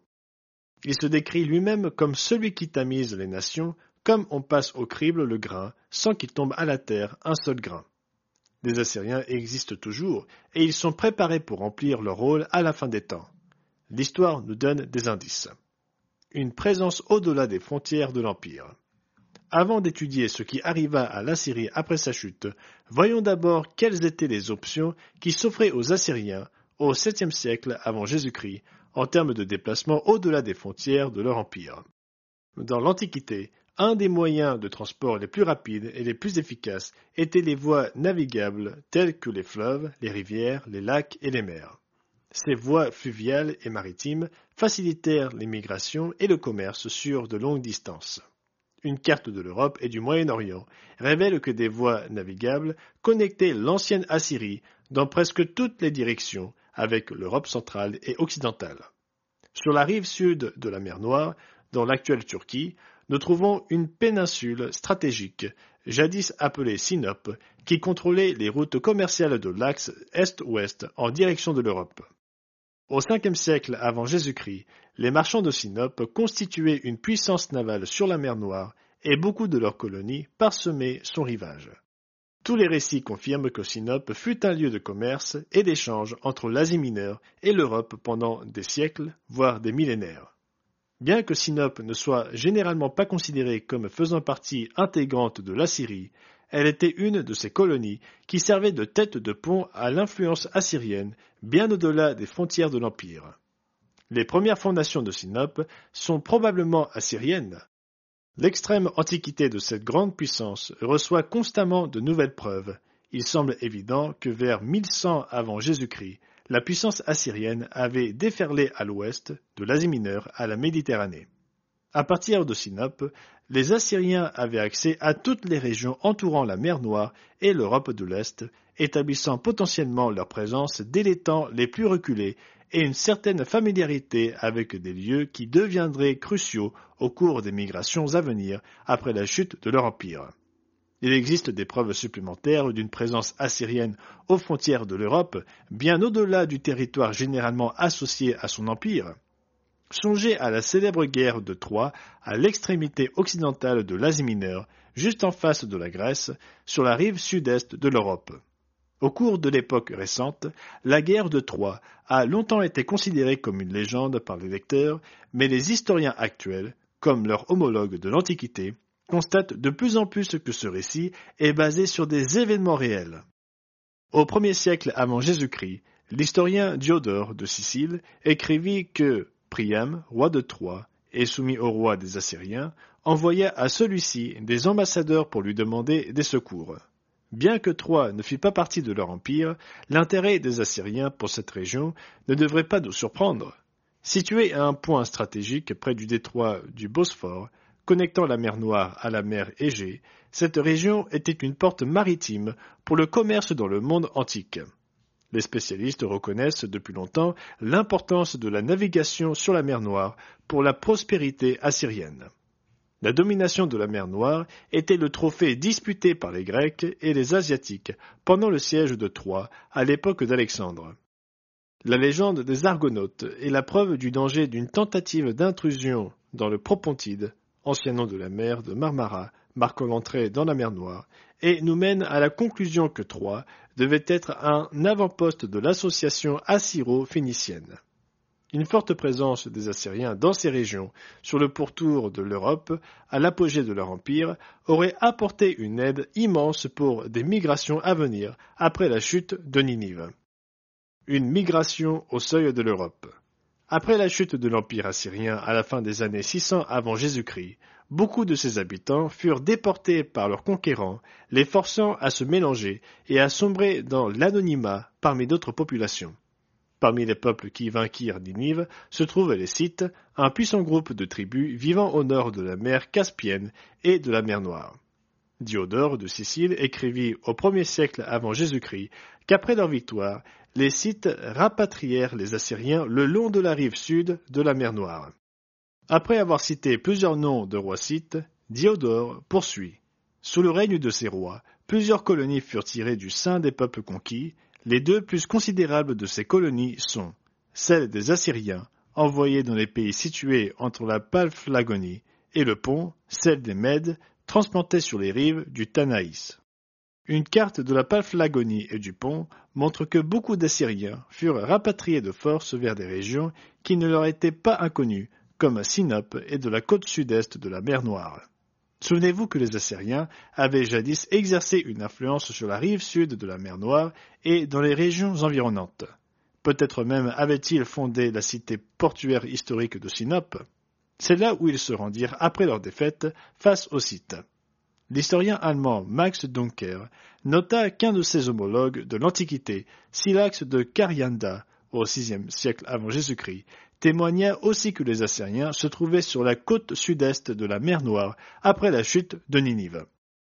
S1: Il se décrit lui-même comme celui qui tamise les nations, comme on passe au crible le grain, sans qu'il tombe à la terre un seul grain. Les Assyriens existent toujours, et ils sont préparés pour remplir leur rôle à la fin des temps. L'histoire nous donne des indices. Une présence au-delà des frontières de l'Empire. Avant d'étudier ce qui arriva à l'Assyrie après sa chute, voyons d'abord quelles étaient les options qui s'offraient aux Assyriens au 7e siècle avant Jésus-Christ en termes de déplacement au-delà des frontières de leur empire. Dans l'Antiquité, un des moyens de transport les plus rapides et les plus efficaces étaient les voies navigables telles que les fleuves, les rivières, les lacs et les mers. Ces voies fluviales et maritimes facilitèrent les migrations et le commerce sur de longues distances. Une carte de l'Europe et du Moyen-Orient révèle que des voies navigables connectaient l'ancienne Assyrie dans presque toutes les directions avec l'Europe centrale et occidentale. Sur la rive sud de la mer Noire, dans l'actuelle Turquie, nous trouvons une péninsule stratégique, jadis appelée Sinope, qui contrôlait les routes commerciales de l'axe est-ouest en direction de l'Europe. Au 5e siècle avant Jésus-Christ, les marchands de Sinope constituaient une puissance navale sur la mer Noire et beaucoup de leurs colonies parsemaient son rivage. Tous les récits confirment que Sinope fut un lieu de commerce et d'échange entre l'Asie mineure et l'Europe pendant des siècles, voire des millénaires. Bien que Sinope ne soit généralement pas considérée comme faisant partie intégrante de l'Assyrie, elle était une de ces colonies qui servaient de tête de pont à l'influence assyrienne bien au-delà des frontières de l'Empire. Les premières fondations de Sinope sont probablement assyriennes. L'extrême antiquité de cette grande puissance reçoit constamment de nouvelles preuves. Il semble évident que vers 1100 avant Jésus-Christ, la puissance assyrienne avait déferlé à l'ouest, de l'Asie mineure à la Méditerranée. À partir de Sinope, les Assyriens avaient accès à toutes les régions entourant la mer Noire et l'Europe de l'Est, établissant potentiellement leur présence dès les temps les plus reculés et une certaine familiarité avec des lieux qui deviendraient cruciaux au cours des migrations à venir après la chute de leur empire. Il existe des preuves supplémentaires d'une présence assyrienne aux frontières de l'Europe, bien au-delà du territoire généralement associé à son empire. Songez à la célèbre guerre de Troie à l'extrémité occidentale de l'Asie mineure, juste en face de la Grèce, sur la rive sud-est de l'Europe. Au cours de l'époque récente, la guerre de Troie a longtemps été considérée comme une légende par les lecteurs, mais les historiens actuels, comme leurs homologues de l'Antiquité, constatent de plus en plus que ce récit est basé sur des événements réels. Au 1er siècle avant Jésus-Christ, l'historien Diodore de Sicile écrivit que Priam, roi de Troie, et soumis au roi des Assyriens, envoya à celui-ci des ambassadeurs pour lui demander des secours. Bien que Troie ne fît pas partie de leur empire, l'intérêt des Assyriens pour cette région ne devrait pas nous surprendre. Située à un point stratégique près du détroit du Bosphore, connectant la mer Noire à la mer Égée, cette région était une porte maritime pour le commerce dans le monde antique. Les spécialistes reconnaissent depuis longtemps l'importance de la navigation sur la mer Noire pour la prospérité assyrienne. La domination de la mer Noire était le trophée disputé par les Grecs et les Asiatiques pendant le siège de Troie à l'époque d'Alexandre. La légende des Argonautes est la preuve du danger d'une tentative d'intrusion dans le Propontide, ancien nom de la mer de Marmara, marquant l'entrée dans la mer Noire, et nous mène à la conclusion que Troie devait être un avant-poste de l'association assyro-phénicienne. Une forte présence des Assyriens dans ces régions, sur le pourtour de l'Europe, à l'apogée de leur empire, aurait apporté une aide immense pour des migrations à venir après la chute de Ninive. Une migration au seuil de l'Europe. Après la chute de l'Empire assyrien à la fin des années 600 avant Jésus-Christ, beaucoup de ses habitants furent déportés par leurs conquérants, les forçant à se mélanger et à sombrer dans l'anonymat parmi d'autres populations. Parmi les peuples qui vainquirent Ninive se trouvent les Scythes, un puissant groupe de tribus vivant au nord de la mer Caspienne et de la mer Noire. Diodore de Sicile écrivit au 1er siècle avant Jésus-Christ qu'après leur victoire, les Scythes rapatrièrent les Assyriens le long de la rive sud de la mer Noire. Après avoir cité plusieurs noms de rois scythes, Diodore poursuit. Sous le règne de ces rois, plusieurs colonies furent tirées du sein des peuples conquis. Les deux plus considérables de ces colonies sont celles des Assyriens, envoyés dans les pays situés entre la Paphlagonie et le Pont, celle des Mèdes, transplantées sur les rives du Tanaïs. Une carte de la Paphlagonie et du Pont montre que beaucoup d'Assyriens furent rapatriés de force vers des régions qui ne leur étaient pas inconnues, comme Sinope et de la côte sud-est de la mer Noire. Souvenez-vous que les Assyriens avaient jadis exercé une influence sur la rive sud de la mer Noire et dans les régions environnantes. Peut-être même avaient-ils fondé la cité portuaire historique de Sinope. C'est là où ils se rendirent après leur défaite face aux Scythes. L'historien allemand Max Dunker nota qu'un de ses homologues de l'Antiquité, Silax de Carianda, au VIe siècle avant Jésus-Christ, témoigna aussi que les Assyriens se trouvaient sur la côte sud-est de la mer Noire après la chute de Ninive.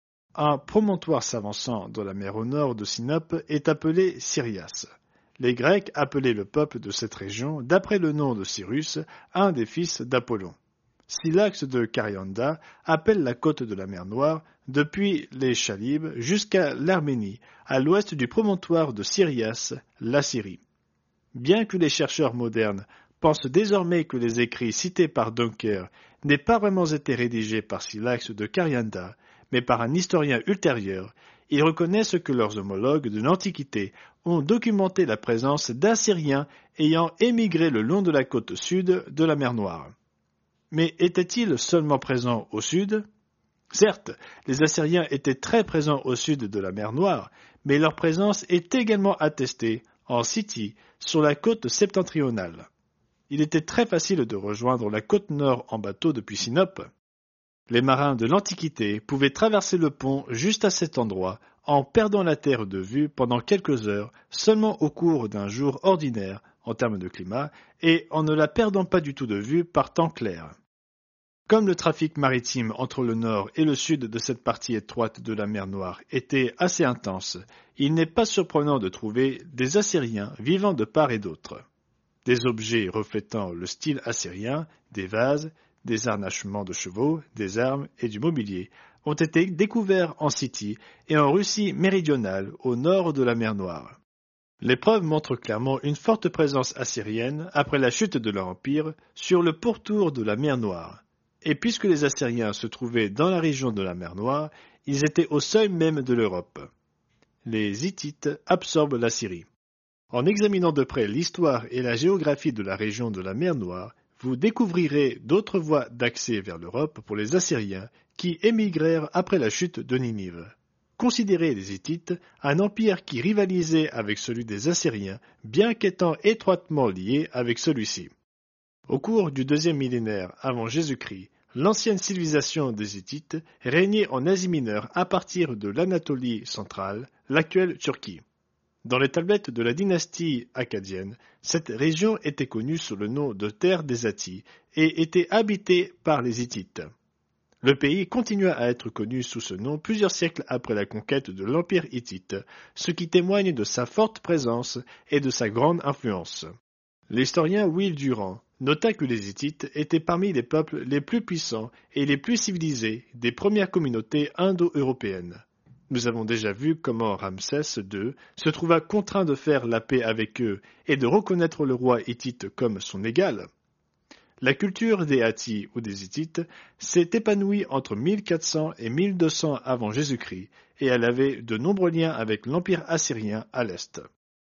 S1: Un promontoire s'avançant dans la mer au nord de Sinope est appelé Syrias. Les Grecs appelaient le peuple de cette région d'après le nom de Cyrus, un des fils d'Apollon. Silax de Carianda appelle la côte de la mer Noire depuis les Chalybes jusqu'à l'Arménie, à l'ouest du promontoire de Syrias, la Syrie. Bien que les chercheurs modernes pensent désormais que les écrits cités par Dunker n'aient pas vraiment été rédigés par Silax de Carianda, mais par un historien ultérieur, ils reconnaissent que leurs homologues de l'Antiquité ont documenté la présence d'Assyriens ayant émigré le long de la côte sud de la mer Noire. Mais étaient-ils seulement présents au sud ? Certes, les Assyriens étaient très présents au sud de la mer Noire, mais leur présence est également attestée en Scythie, sur la côte septentrionale. Il était très facile de rejoindre la côte nord en bateau depuis Sinope. Les marins de l'Antiquité pouvaient traverser le pont juste à cet endroit en perdant la terre de vue pendant quelques heures seulement au cours d'un jour ordinaire en termes de climat et en ne la perdant pas du tout de vue par temps clair. Comme le trafic maritime entre le nord et le sud de cette partie étroite de la mer Noire était assez intense, il n'est pas surprenant de trouver des Assyriens vivant de part et d'autre. Des objets reflétant le style assyrien, des vases, des harnachements de chevaux, des armes et du mobilier ont été découverts en Scythie et en Russie méridionale au nord de la mer Noire. Les preuves montrent clairement une forte présence assyrienne après la chute de leur empire sur le pourtour de la mer Noire. Et puisque les Assyriens se trouvaient dans la région de la mer Noire, ils étaient au seuil même de l'Europe. Les Hittites absorbent la Syrie. En examinant de près l'histoire et la géographie de la région de la mer Noire, vous découvrirez d'autres voies d'accès vers l'Europe pour les Assyriens qui émigrèrent après la chute de Ninive. Considérez les Hittites un empire qui rivalisait avec celui des Assyriens, bien qu'étant étroitement lié avec celui-ci. Au cours du deuxième millénaire avant Jésus-Christ, l'ancienne civilisation des Hittites régnait en Asie mineure à partir de l'Anatolie centrale, l'actuelle Turquie. Dans les tablettes de la dynastie akkadienne, cette région était connue sous le nom de Terre des Hatti et était habitée par les Hittites. Le pays continua à être connu sous ce nom plusieurs siècles après la conquête de l'Empire hittite, ce qui témoigne de sa forte présence et de sa grande influence. L'historien Will Durant nota que les Hittites étaient parmi les peuples les plus puissants et les plus civilisés des premières communautés indo-européennes. Nous avons déjà vu comment Ramsès II se trouva contraint de faire la paix avec eux et de reconnaître le roi hittite comme son égal. La culture des Hatti ou des Hittites s'est épanouie entre 1400 et 1200 avant Jésus-Christ et elle avait de nombreux liens avec l'Empire assyrien à l'est.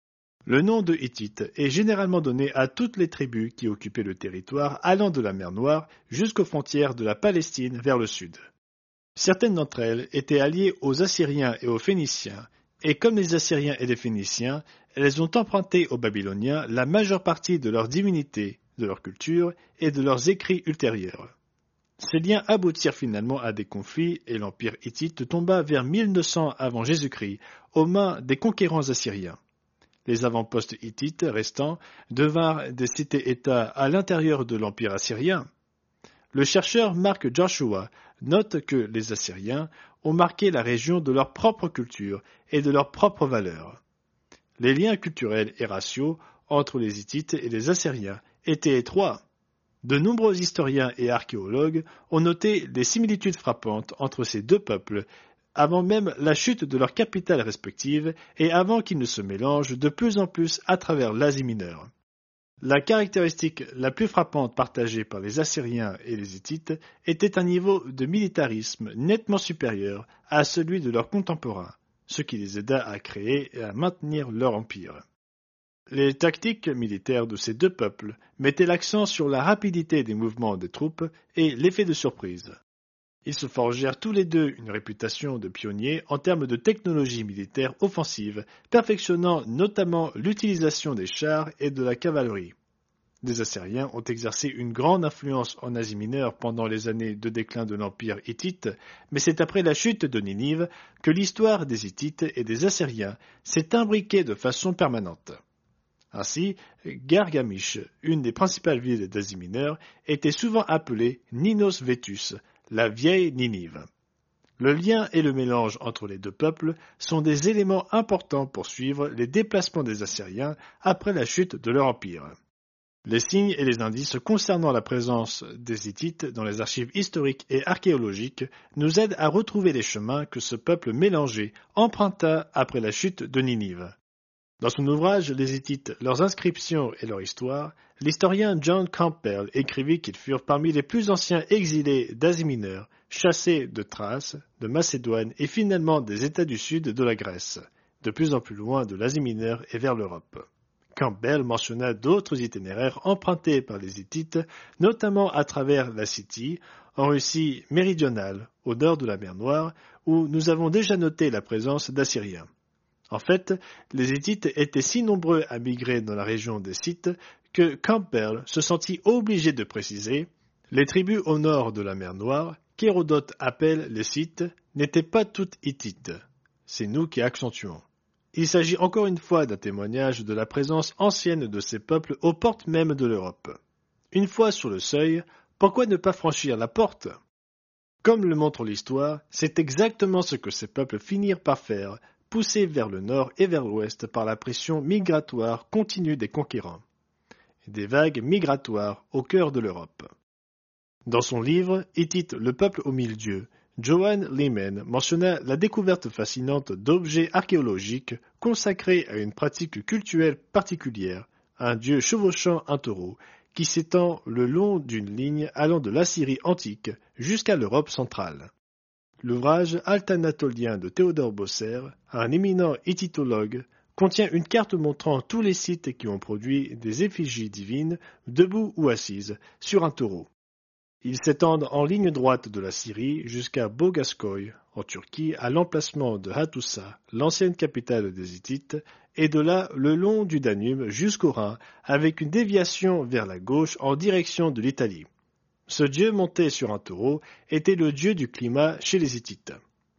S1: Le nom de Hittite est généralement donné à toutes les tribus qui occupaient le territoire allant de la mer Noire jusqu'aux frontières de la Palestine vers le sud. Certaines d'entre elles étaient alliées aux Assyriens et aux Phéniciens, et comme les Assyriens et les Phéniciens, elles ont emprunté aux Babyloniens la majeure partie de leurs divinités, de leur culture et de leurs écrits ultérieurs. Ces liens aboutirent finalement à des conflits et l'Empire hittite tomba vers 1900 avant Jésus-Christ aux mains des conquérants assyriens. Les avant-postes hittites restants devinrent des cités-États à l'intérieur de l'Empire assyrien. Le chercheur Mark Joshua note que les Assyriens ont marqué la région de leur propre culture et de leurs propres valeurs. Les liens culturels et raciaux entre les Hittites et les Assyriens étaient étroits. De nombreux historiens et archéologues ont noté des similitudes frappantes entre ces deux peuples avant même la chute de leurs capitales respectives et avant qu'ils ne se mélangent de plus en plus à travers l'Asie mineure. La caractéristique la plus frappante partagée par les Assyriens et les Hittites était un niveau de militarisme nettement supérieur à celui de leurs contemporains, ce qui les aida à créer et à maintenir leur empire. Les tactiques militaires de ces deux peuples mettaient l'accent sur la rapidité des mouvements des troupes et l'effet de surprise. Ils se forgèrent tous les deux une réputation de pionniers en termes de technologie militaire offensive, perfectionnant notamment l'utilisation des chars et de la cavalerie. Les Assyriens ont exercé une grande influence en Asie mineure pendant les années de déclin de l'Empire hittite, mais c'est après la chute de Ninive que l'histoire des Hittites et des Assyriens s'est imbriquée de façon permanente. Ainsi, Gargamish, une des principales villes d'Asie mineure, était souvent appelée Ninos Vetus, la vieille Ninive. Le lien et le mélange entre les deux peuples sont des éléments importants pour suivre les déplacements des Assyriens après la chute de leur empire. Les signes et les indices concernant la présence des Hittites dans les archives historiques et archéologiques nous aident à retrouver les chemins que ce peuple mélangé emprunta après la chute de Ninive. Dans son ouvrage Les Hittites, leurs inscriptions et leur histoire, l'historien John Campbell écrivit qu'ils furent parmi les plus anciens exilés d'Asie mineure, chassés de Thrace, de Macédoine et finalement des États du sud de la Grèce, de plus en plus loin de l'Asie mineure et vers l'Europe. Campbell mentionna d'autres itinéraires empruntés par les Hittites, notamment à travers la Scythie, en Russie méridionale, au nord de la mer Noire, où nous avons déjà noté la présence d'Assyriens. En fait, les Hittites étaient si nombreux à migrer dans la région des Scythes que Campbell se sentit obligé de préciser « Les tribus au nord de la mer Noire, qu'Hérodote appelle les Scythes, n'étaient pas toutes Hittites. C'est nous qui accentuons. » Il s'agit encore une fois d'un témoignage de la présence ancienne de ces peuples aux portes même de l'Europe. Une fois sur le seuil, pourquoi ne pas franchir la porte ? Comme le montre l'histoire, c'est exactement ce que ces peuples finirent par faire, poussés vers le nord et vers l'ouest par la pression migratoire continue des conquérants. Des vagues migratoires au cœur de l'Europe. Dans son livre « Hittite, le peuple aux mille dieux », Johann Lehmann mentionna la découverte fascinante d'objets archéologiques consacrés à une pratique cultuelle particulière, un dieu chevauchant un taureau, qui s'étend le long d'une ligne allant de l'Assyrie antique jusqu'à l'Europe centrale. L'ouvrage altanatolien de Théodore Bosser, un éminent hittitologue, contient une carte montrant tous les sites qui ont produit des effigies divines, debout ou assises, sur un taureau. Ils s'étendent en ligne droite de la Syrie jusqu'à Bogaskoy, en Turquie, à l'emplacement de Hattusa, l'ancienne capitale des Hittites, et de là le long du Danube jusqu'au Rhin, avec une déviation vers la gauche en direction de l'Italie. Ce dieu monté sur un taureau était le dieu du climat chez les Hittites.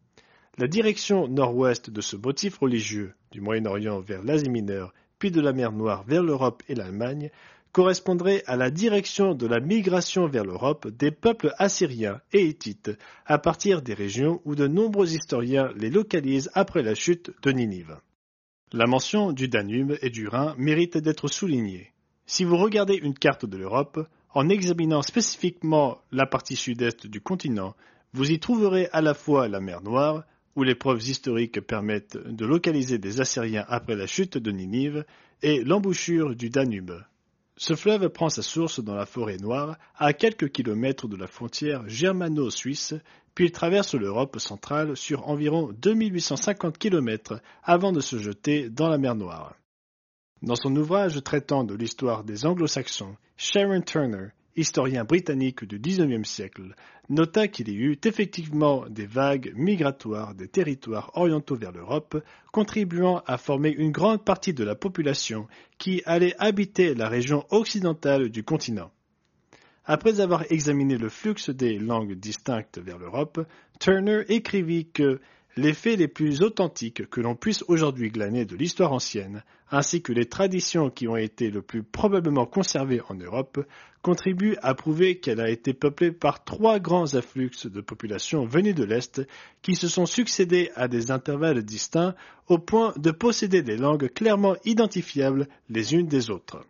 S1: La direction nord-ouest de ce motif religieux, du Moyen-Orient vers l'Asie mineure, puis de la mer Noire vers l'Europe et l'Allemagne, correspondrait à la direction de la migration vers l'Europe des peuples assyriens et hittites, à partir des régions où de nombreux historiens les localisent après la chute de Ninive. La mention du Danube et du Rhin mérite d'être soulignée. Si vous regardez une carte de l'Europe, en examinant spécifiquement la partie sud-est du continent, vous y trouverez à la fois la mer Noire, où les preuves historiques permettent de localiser des Assyriens après la chute de Ninive, et l'embouchure du Danube. Ce fleuve prend sa source dans la forêt noire, à quelques kilomètres de la frontière germano-suisse, puis il traverse l'Europe centrale sur environ 2850 kilomètres avant de se jeter dans la mer Noire. Dans son ouvrage traitant de l'histoire des Anglo-Saxons, Sharon Turner, historien britannique du XIXe siècle, nota qu'il y eut effectivement des vagues migratoires des territoires orientaux vers l'Europe, contribuant à former une grande partie de la population qui allait habiter la région occidentale du continent. Après avoir examiné le flux des langues distinctes vers l'Europe, Turner écrivit que les faits les plus authentiques que l'on puisse aujourd'hui glaner de l'histoire ancienne, ainsi que les traditions qui ont été le plus probablement conservées en Europe, contribuent à prouver qu'elle a été peuplée par 3 grands afflux de population venues de l'Est qui se sont succédés à des intervalles distincts au point de posséder des langues clairement identifiables les unes des autres.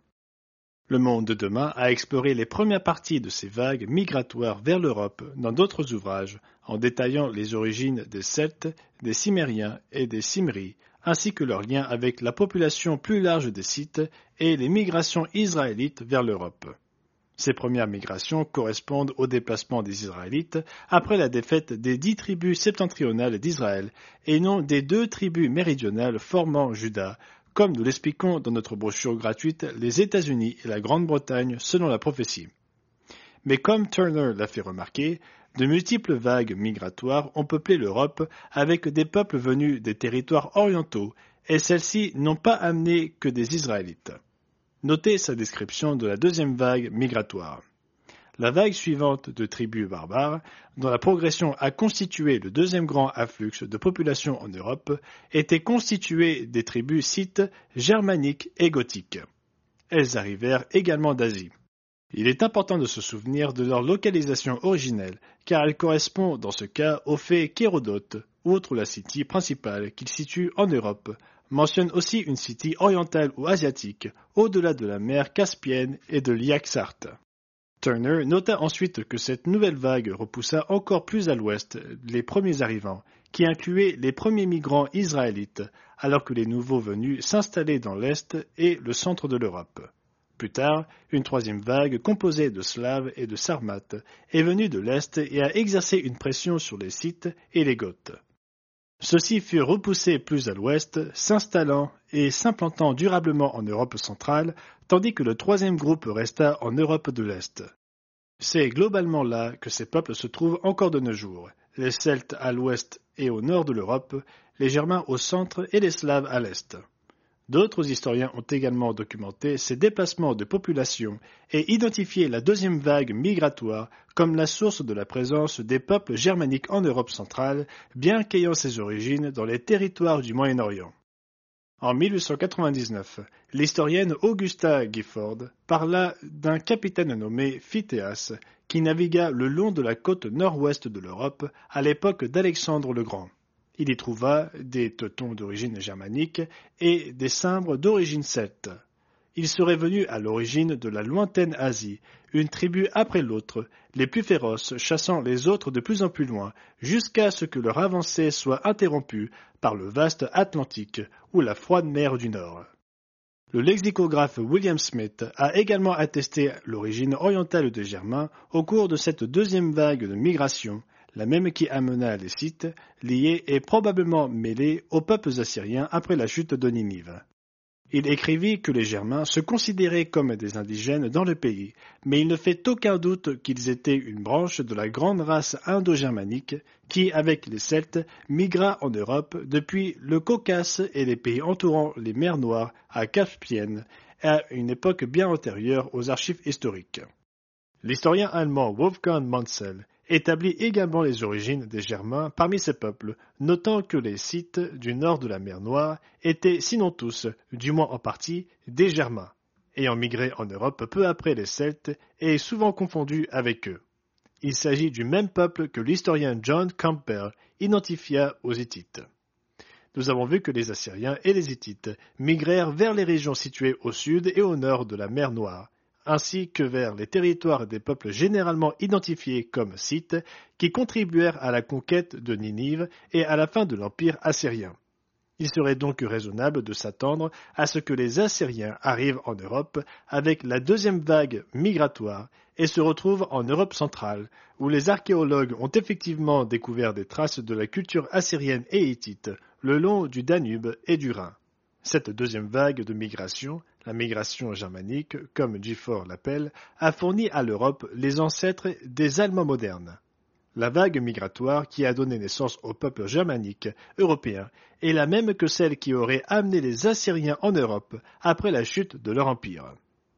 S1: Le Monde de demain a exploré les premières parties de ces vagues migratoires vers l'Europe dans d'autres ouvrages, en détaillant les origines des Celtes, des Cimériens et des Cimri, ainsi que leurs liens avec la population plus large des Scythes et les migrations israélites vers l'Europe. Ces premières migrations correspondent au déplacement des Israélites après la défaite des 10 tribus septentrionales d'Israël et non des 2 tribus méridionales formant Juda, comme nous l'expliquons dans notre brochure gratuite Les États-Unis et la Grande-Bretagne selon la prophétie. Mais comme Turner l'a fait remarquer, de multiples vagues migratoires ont peuplé l'Europe avec des peuples venus des territoires orientaux, et celles-ci n'ont pas amené que des Israélites. Notez sa description de la deuxième vague migratoire. La vague suivante de tribus barbares, dont la progression a constitué le deuxième grand afflux de population en Europe, était constituée des tribus scythes, germaniques et gothiques. Elles arrivèrent également d'Asie. Il est important de se souvenir de leur localisation originelle, car elle correspond dans ce cas au fait qu'Hérodote, outre la Scythie principale qu'il situe en Europe, mentionne aussi une Scythie orientale ou asiatique, au-delà de la mer Caspienne et de l'Iaxarte. Turner nota ensuite que cette nouvelle vague repoussa encore plus à l'ouest les premiers arrivants, qui incluaient les premiers migrants israélites, alors que les nouveaux venus s'installaient dans l'est et le centre de l'Europe. Plus tard, une troisième vague composée de Slaves et de Sarmates est venue de l'est et a exercé une pression sur les Scythes et les Goths. Ceux-ci furent repoussés plus à l'ouest, s'installant et s'implantant durablement en Europe centrale, tandis que le troisième groupe resta en Europe de l'Est. C'est globalement là que ces peuples se trouvent encore de nos jours, les Celtes à l'ouest et au nord de l'Europe, les Germains au centre et les Slaves à l'est. D'autres historiens ont également documenté ces déplacements de population et identifié la deuxième vague migratoire comme la source de la présence des peuples germaniques en Europe centrale, bien qu'ayant ses origines dans les territoires du Moyen-Orient. En 1899, l'historienne Augusta Gifford parla d'un capitaine nommé Phythéas qui navigua le long de la côte nord-ouest de l'Europe à l'époque d'Alexandre le Grand. Il y trouva des Teutons d'origine germanique et des Cimbres d'origine celte. Ils seraient venus à l'origine de la lointaine Asie, une tribu après l'autre, les plus féroces chassant les autres de plus en plus loin, jusqu'à ce que leur avancée soit interrompue par le vaste Atlantique ou la froide mer du Nord. Le lexicographe William Smith a également attesté l'origine orientale des Germains au cours de cette deuxième vague de migration, la même qui amena les Scythes, liés et probablement mêlés aux peuples assyriens après la chute de Ninive. Il écrivit que les Germains se considéraient comme des indigènes dans le pays, mais il ne fait aucun doute qu'ils étaient une branche de la grande race indo-germanique qui, avec les Celtes, migra en Europe depuis le Caucase et les pays entourant les mers Noires à Caspienne, à une époque bien antérieure aux archives historiques. L'historien allemand Wolfgang Manzel établit également les origines des Germains parmi ces peuples, notant que les Scythes du nord de la mer Noire étaient, sinon tous, du moins en partie, des Germains, ayant migré en Europe peu après les Celtes et souvent confondus avec eux. Il s'agit du même peuple que l'historien John Campbell identifia aux Hittites. Nous avons vu que les Assyriens et les Hittites migrèrent vers les régions situées au sud et au nord de la mer Noire, ainsi que vers les territoires des peuples généralement identifiés comme Scythes, qui contribuèrent à la conquête de Ninive et à la fin de l'Empire assyrien. Il serait donc raisonnable de s'attendre à ce que les Assyriens arrivent en Europe avec la deuxième vague migratoire et se retrouvent en Europe centrale, où les archéologues ont effectivement découvert des traces de la culture assyrienne et hittite le long du Danube et du Rhin. Cette deuxième vague de migration, la migration germanique, comme Gifford l'appelle, a fourni à l'Europe les ancêtres des Allemands modernes. La vague migratoire qui a donné naissance au peuple germanique européen est la même que celle qui aurait amené les Assyriens en Europe après la chute de leur empire.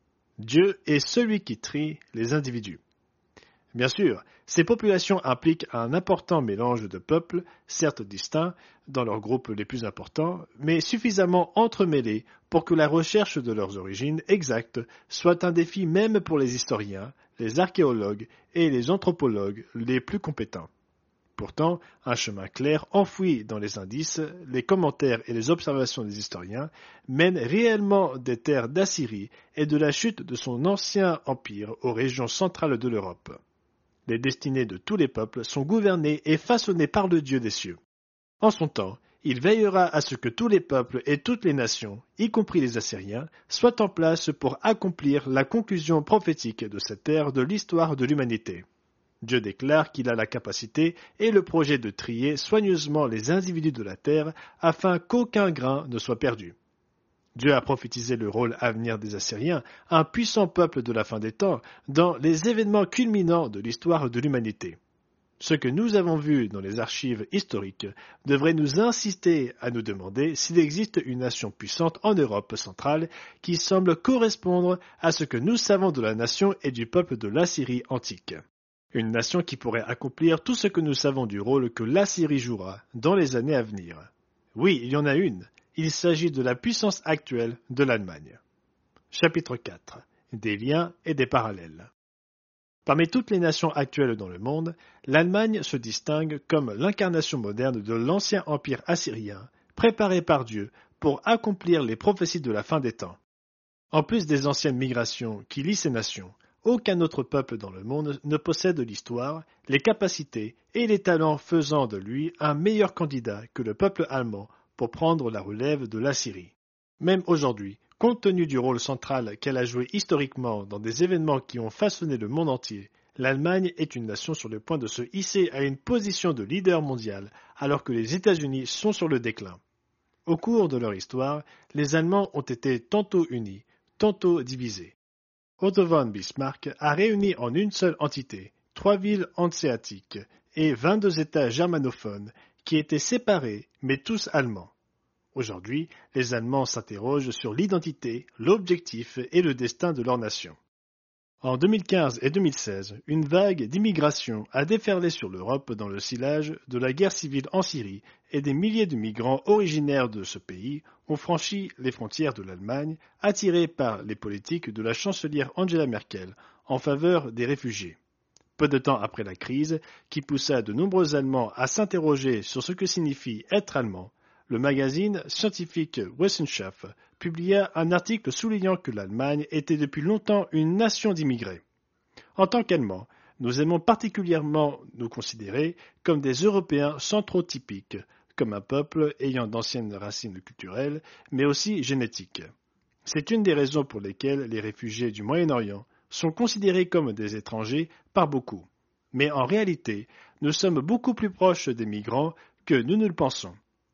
S1: Dieu est celui qui trie les individus. Bien sûr, ces populations impliquent un important mélange de peuples, certes distincts dans leurs groupes les plus importants, mais suffisamment entremêlés pour que la recherche de leurs origines exactes soit un défi même pour les historiens, les archéologues et les anthropologues les plus compétents. Pourtant, un chemin clair enfoui dans les indices, les commentaires et les observations des historiens mène réellement des terres d'Assyrie et de la chute de son ancien empire aux régions centrales de l'Europe. Les destinées de tous les peuples sont gouvernées et façonnées par le Dieu des cieux. En son temps, il veillera à ce que tous les peuples et toutes les nations, y compris les Assyriens, soient en place pour accomplir la conclusion prophétique de cette ère de l'histoire de l'humanité. Dieu déclare qu'il a la capacité et le projet de trier soigneusement les individus de la terre afin qu'aucun grain ne soit perdu. Dieu a prophétisé le rôle à venir des Assyriens, un puissant peuple de la fin des temps, dans les événements culminants de l'histoire de l'humanité. Ce que nous avons vu dans les archives historiques devrait nous inciter à nous demander s'il existe une nation puissante en Europe centrale qui semble correspondre à ce que nous savons de la nation et du peuple de l'Assyrie antique. Une nation qui pourrait accomplir tout ce que nous savons du rôle que l'Assyrie jouera dans les années à venir. Oui, il y en a une. Il s'agit de la puissance actuelle de l'Allemagne. Chapitre 4. Des liens et des parallèles. Parmi toutes les nations actuelles dans le monde, l'Allemagne se distingue comme l'incarnation moderne de l'ancien empire assyrien, préparé par Dieu pour accomplir les prophéties de la fin des temps. En plus des anciennes migrations qui lient ces nations, aucun autre peuple dans le monde ne possède l'histoire, les capacités et les talents faisant de lui un meilleur candidat que le peuple allemand pour prendre la relève de l'Assyrie. Même aujourd'hui, compte tenu du rôle central qu'elle a joué historiquement dans des événements qui ont façonné le monde entier, l'Allemagne est une nation sur le point de se hisser à une position de leader mondial alors que les États-Unis sont sur le déclin. Au cours de leur histoire, les Allemands ont été tantôt unis, tantôt divisés. Otto von Bismarck a réuni en une seule entité 3 villes hanséatiques et 22 États germanophones qui étaient séparés mais tous allemands. Aujourd'hui, les Allemands s'interrogent sur l'identité, l'objectif et le destin de leur nation. En 2015 et 2016, une vague d'immigration a déferlé sur l'Europe dans le sillage de la guerre civile en Syrie et des milliers de migrants originaires de ce pays ont franchi les frontières de l'Allemagne, attirés par les politiques de la chancelière Angela Merkel en faveur des réfugiés. Peu de temps après la crise, qui poussa de nombreux Allemands à s'interroger sur ce que signifie être allemand, le magazine scientifique Wissenschaft publia un article soulignant que l'Allemagne était depuis longtemps une nation d'immigrés. En tant qu'Allemands, nous aimons particulièrement nous considérer comme des Européens centrotypiques, comme un peuple ayant d'anciennes racines culturelles, mais aussi génétiques. C'est une des raisons pour lesquelles les réfugiés du Moyen-Orient sont considérés comme des étrangers par beaucoup. Mais en réalité, nous sommes beaucoup plus proches des migrants que nous ne le pensons.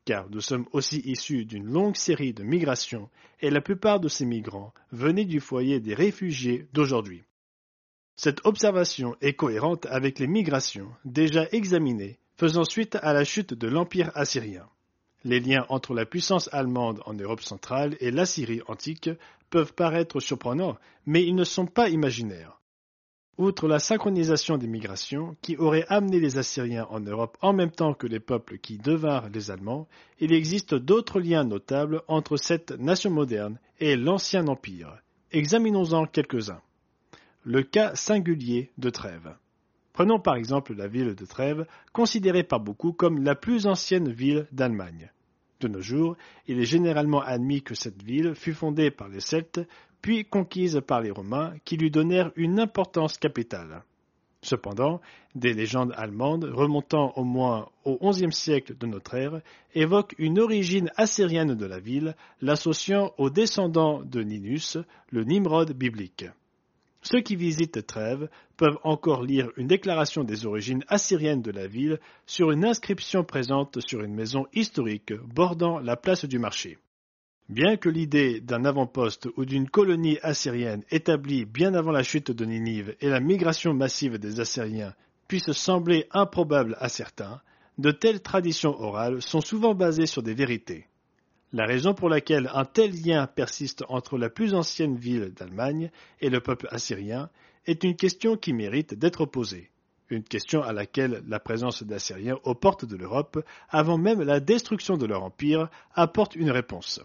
S1: car nous sommes aussi issus d'une longue série de migrations et la plupart de ces migrants venaient du foyer des réfugiés d'aujourd'hui. Cette observation est cohérente avec les migrations déjà examinées faisant suite à la chute de l'Empire assyrien. Les liens entre la puissance allemande en Europe centrale et l'Assyrie antique peuvent paraître surprenants, mais ils ne sont pas imaginaires. Outre la synchronisation des migrations qui aurait amené les Assyriens en Europe en même temps que les peuples qui devinrent les Allemands, il existe d'autres liens notables entre cette nation moderne et l'Ancien Empire. Examinons-en quelques-uns. Le cas singulier de Trèves. Prenons par exemple la ville de Trèves, considérée par beaucoup comme la plus ancienne ville d'Allemagne. De nos jours, il est généralement admis que cette ville fut fondée par les Celtes, puis conquise par les Romains, qui lui donnèrent une importance capitale. Cependant, des légendes allemandes remontant au moins au XIe siècle de notre ère évoquent une origine assyrienne de la ville, l'associant aux descendants de Ninus, le Nimrod biblique. Ceux qui visitent Trèves peuvent encore lire une déclaration des origines assyriennes de la ville sur une inscription présente sur une maison historique bordant la place du marché. Bien que l'idée d'un avant-poste ou d'une colonie assyrienne établie bien avant la chute de Ninive et la migration massive des Assyriens puisse sembler improbable à certains, de telles traditions orales sont souvent basées sur des vérités. La raison pour laquelle un tel lien persiste entre la plus ancienne ville d'Allemagne et le peuple assyrien est une question qui mérite d'être posée, une question à laquelle la présence d'Assyriens aux portes de l'Europe, avant même la destruction de leur empire, apporte une réponse.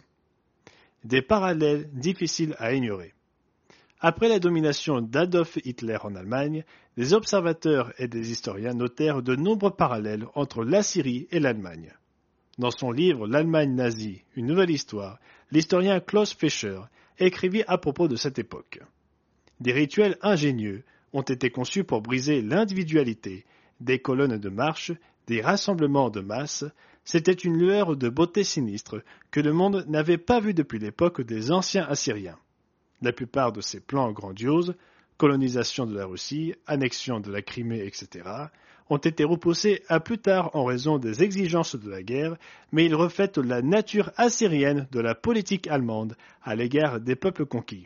S1: Des parallèles difficiles à ignorer. Après la domination d'Adolf Hitler en Allemagne, des observateurs et des historiens notèrent de nombreux parallèles entre l'Assyrie et l'Allemagne. Dans son livre L'Allemagne nazie, une nouvelle histoire, l'historien Klaus Fischer écrivit à propos de cette époque. Des rituels ingénieux ont été conçus pour briser l'individualité, des colonnes de marche, des rassemblements de masse, c'était une lueur de beauté sinistre que le monde n'avait pas vue depuis l'époque des anciens Assyriens. La plupart de ces plans grandioses, colonisation de la Russie, annexion de la Crimée, etc., ont été repoussés à plus tard en raison des exigences de la guerre, mais ils reflètent la nature assyrienne de la politique allemande à l'égard des peuples conquis.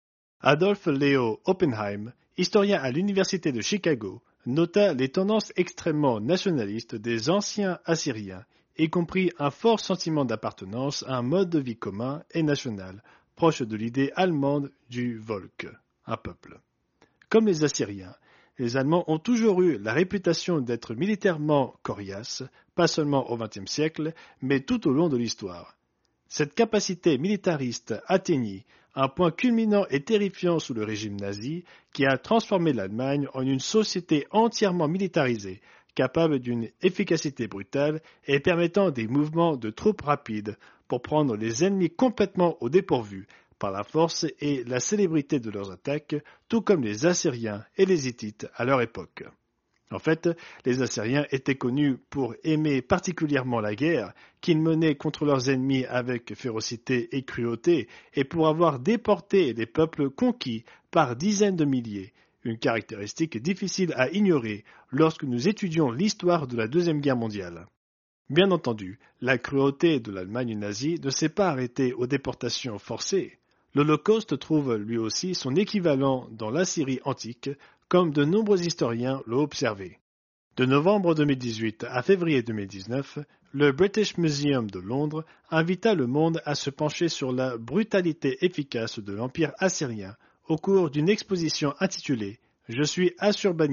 S1: Adolf Leo Oppenheim, historien à l'Université de Chicago, nota les tendances extrêmement nationalistes des anciens Assyriens, y compris un fort sentiment d'appartenance à un mode de vie commun et national, proche de l'idée allemande du Volk, un peuple. Comme les Assyriens, les Allemands ont toujours eu la réputation d'être militairement coriaces, pas seulement au XXe siècle, mais tout au long de l'histoire. Cette capacité militariste atteignit un point culminant et terrifiant sous le régime nazi qui a transformé l'Allemagne en une société entièrement militarisée, capable d'une efficacité brutale et permettant des mouvements de troupes rapides pour prendre les ennemis complètement au dépourvu par la force et la célébrité de leurs attaques, tout comme les Assyriens et les Hittites à leur époque. En fait, les Assyriens étaient connus pour aimer particulièrement la guerre, qu'ils menaient contre leurs ennemis avec férocité et cruauté, et pour avoir déporté des peuples conquis par dizaines de milliers, une caractéristique difficile à ignorer lorsque nous étudions l'histoire de la Deuxième Guerre mondiale. Bien entendu, la cruauté de l'Allemagne nazie ne s'est pas arrêtée aux déportations forcées. L'Holocauste trouve lui aussi son équivalent dans l'Assyrie antique, comme de nombreux historiens l'ont observé. De novembre 2018 à février 2019, le British Museum de Londres invita le monde à se pencher sur la brutalité efficace de l'Empire assyrien au cours d'une exposition intitulée « Je suis Assurbanipal ».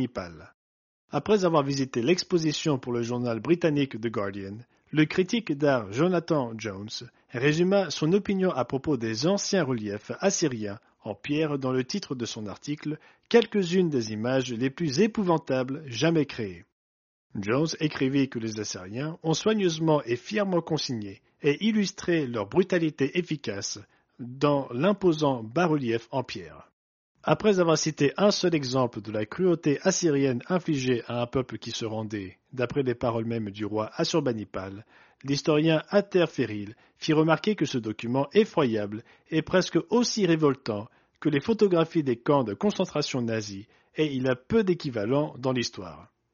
S1: Après avoir visité l'exposition pour le journal britannique The Guardian, le critique d'art Jonathan Jones résuma son opinion à propos des anciens reliefs assyriens en pierre dans le titre de son article « Quelques-unes des images les plus épouvantables jamais créées ». Jones écrivit que les Assyriens ont soigneusement et fièrement consigné et illustré leur brutalité efficace dans l'imposant bas-relief en pierre. Après avoir cité un seul exemple de la cruauté assyrienne infligée à un peuple qui se rendait, d'après les paroles mêmes du roi Assurbanipal, l'historien Atterferil fit remarquer que ce document effroyable est presque aussi révoltant que les photographies des camps de concentration nazis et il a peu d'équivalent dans l'histoire.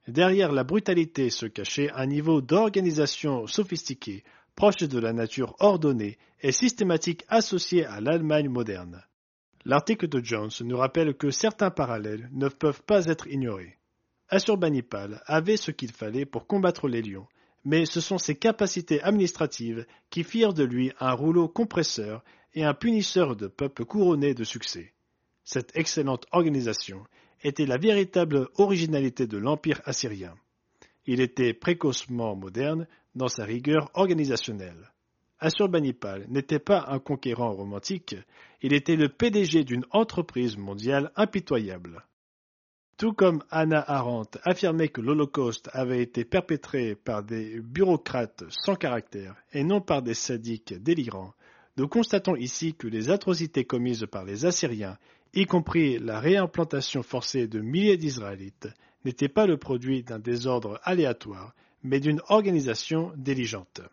S1: Derrière la brutalité se cachait un niveau d'organisation sophistiqué, proche de la nature ordonnée et systématique associée à l'Allemagne moderne. L'article de Jones nous rappelle que certains parallèles ne peuvent pas être ignorés. Assurbanipal avait ce qu'il fallait pour combattre les lions, mais ce sont ses capacités administratives qui firent de lui un rouleau compresseur et un punisseur de peuples couronnés de succès. Cette excellente organisation était la véritable originalité de l'Empire assyrien. Il était précocement moderne dans sa rigueur organisationnelle. Assurbanipal n'était pas un conquérant romantique, il était le PDG d'une entreprise mondiale impitoyable. Tout comme Hannah Arendt affirmait que l'Holocauste avait été perpétré par des bureaucrates sans caractère et non par des sadiques délirants, nous constatons ici que les atrocités commises par les Assyriens, y compris la réimplantation forcée de milliers d'Israélites, n'étaient pas le produit d'un désordre aléatoire, mais d'une organisation diligente.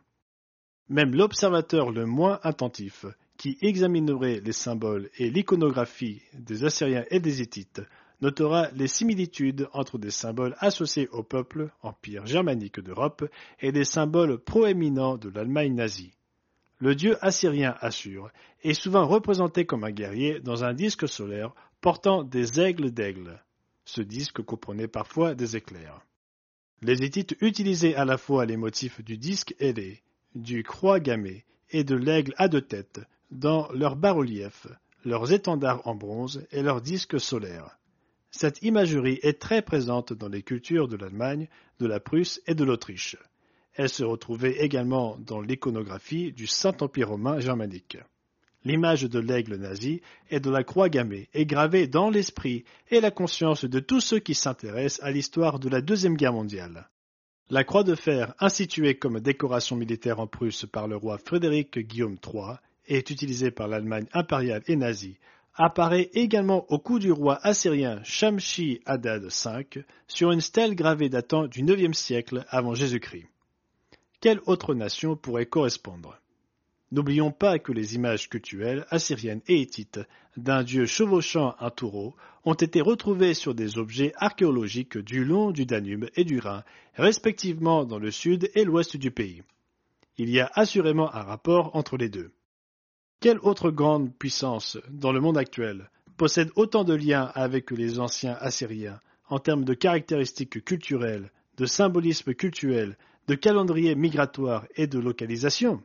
S1: Même l'observateur le moins attentif, qui examinerait les symboles et l'iconographie des Assyriens et des Hittites, notera les similitudes entre des symboles associés au peuple, empire germanique d'Europe, et des symboles proéminents de l'Allemagne nazie. Le dieu assyrien Assur est souvent représenté comme un guerrier dans un disque solaire portant des aigles d'aigle. Ce disque comprenait parfois des éclairs. Les Hittites utilisaient à la fois les motifs du disque ailé, du croix gammée et de l'aigle à deux têtes dans leurs bas-reliefs, leurs étendards en bronze et leurs disques solaires. Cette imagerie est très présente dans les cultures de l'Allemagne, de la Prusse et de l'Autriche. Elle se retrouvait également dans l'iconographie du Saint-Empire romain germanique. L'image de l'aigle nazi et de la croix gammée est gravée dans l'esprit et la conscience de tous ceux qui s'intéressent à l'histoire de la Deuxième Guerre mondiale. La croix de fer, instituée comme décoration militaire en Prusse par le roi Frédéric Guillaume III, est utilisée par l'Allemagne impériale et nazie, apparaît également au cou du roi assyrien Shamshi-Adad V sur une stèle gravée datant du IXe siècle avant Jésus-Christ. Quelle autre nation pourrait correspondre? N'oublions pas que les images cultuelles assyriennes et hittites d'un dieu chevauchant un taureau ont été retrouvées sur des objets archéologiques du long du Danube et du Rhin, respectivement dans le sud et l'ouest du pays. Il y a assurément un rapport entre les deux. Quelle autre grande puissance, dans le monde actuel, possède autant de liens avec les anciens Assyriens en termes de caractéristiques culturelles, de symbolisme cultuel, de calendrier migratoire et de localisation?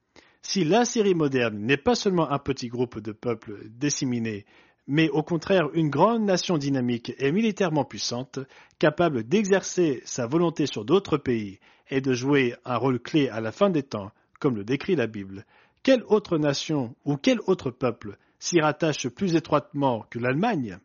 S1: Si l'Assyrie moderne n'est pas seulement un petit groupe de peuples disséminés, mais au contraire une grande nation dynamique et militairement puissante, capable d'exercer sa volonté sur d'autres pays et de jouer un rôle clé à la fin des temps, comme le décrit la Bible, quelle autre nation ou quel autre peuple s'y rattache plus étroitement que l'Allemagne?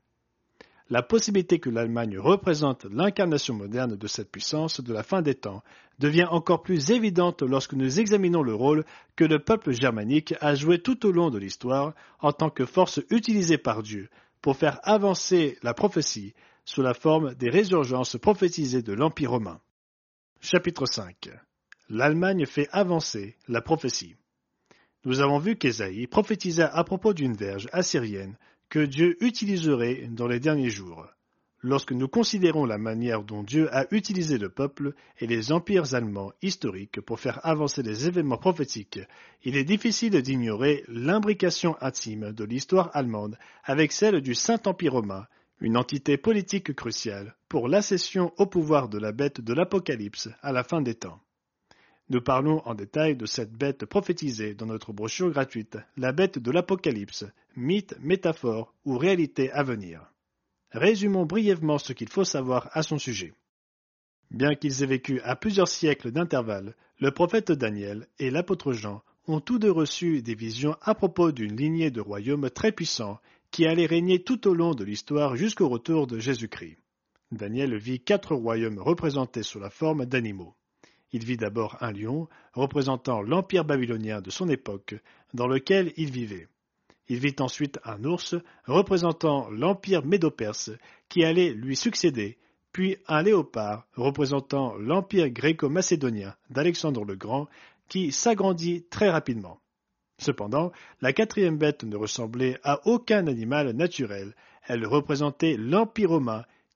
S1: La possibilité que l'Allemagne représente l'incarnation moderne de cette puissance de la fin des temps devient encore plus évidente lorsque nous examinons le rôle que le peuple germanique a joué tout au long de l'histoire en tant que force utilisée par Dieu pour faire avancer la prophétie sous la forme des résurgences prophétisées de l'Empire romain. Chapitre 5. L'Allemagne fait avancer la prophétie. Nous avons vu qu'Ésaïe prophétisa à propos d'une verge assyrienne que Dieu utiliserait dans les derniers jours. Lorsque nous considérons la manière dont Dieu a utilisé le peuple et les empires allemands historiques pour faire avancer les événements prophétiques, il est difficile d'ignorer l'imbrication intime de l'histoire allemande avec celle du Saint-Empire romain, une entité politique cruciale pour l'accession au pouvoir de la bête de l'Apocalypse à la fin des temps. Nous parlons en détail de cette bête prophétisée dans notre brochure gratuite, la bête de l'Apocalypse, mythe, métaphore ou réalité à venir. Résumons brièvement ce qu'il faut savoir à son sujet. Bien qu'ils aient vécu à plusieurs siècles d'intervalle, le prophète Daniel et l'apôtre Jean ont tous deux reçu des visions à propos d'une lignée de royaumes très puissants qui allait régner tout au long de l'histoire jusqu'au retour de Jésus-Christ. Daniel vit 4 royaumes représentés sous la forme d'animaux. Il vit d'abord un lion, représentant l'empire babylonien de son époque, dans lequel il vivait. Il vit ensuite un ours, représentant l'empire médo-perse, qui allait lui succéder, puis un léopard, représentant l'empire gréco-macédonien d'Alexandre le Grand, qui s'agrandit très rapidement. Cependant, la 4e bête ne ressemblait à aucun animal naturel, elle représentait l'empire romain,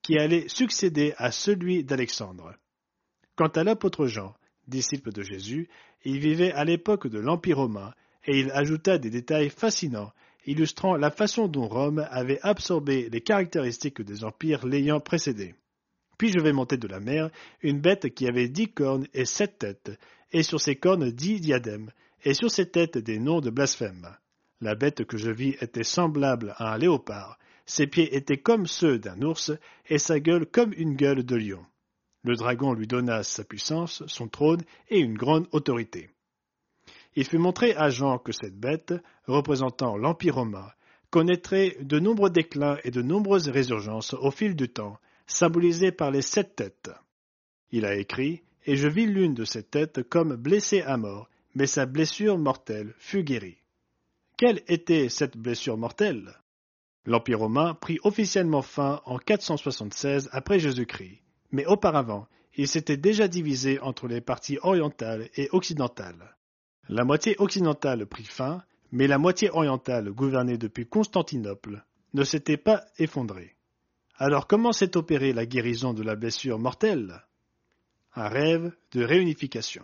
S1: qui allait succéder à celui d'Alexandre. Quant à l'apôtre Jean, disciple de Jésus, il vivait à l'époque de l'Empire romain et il ajouta des détails fascinants illustrant la façon dont Rome avait absorbé les caractéristiques des empires l'ayant précédé. Puis je vais monter de la mer une bête qui avait 10 cornes et 7 têtes, et sur ses cornes 10 diadèmes, et sur ses têtes des noms de blasphème. La bête que je vis était semblable à un léopard, ses pieds étaient comme ceux d'un ours, et sa gueule comme une gueule de lion. Le dragon lui donna sa puissance, son trône et une grande autorité. Il fut montré à Jean que cette bête, représentant l'Empire romain, connaîtrait de nombreux déclins et de nombreuses résurgences au fil du temps, symbolisées par les 7 têtes. Il a écrit « Et je vis l'une de ces têtes comme blessée à mort, mais sa blessure mortelle fut guérie. » Quelle était cette blessure mortelle? L'Empire romain prit officiellement fin en 476 après Jésus-Christ, mais auparavant, il s'était déjà divisé entre les parties orientales et occidentales. La moitié occidentale prit fin, mais la moitié orientale, gouvernée depuis Constantinople, ne s'était pas effondrée. Alors comment s'est opérée la guérison de la blessure mortelle? Un rêve de réunification.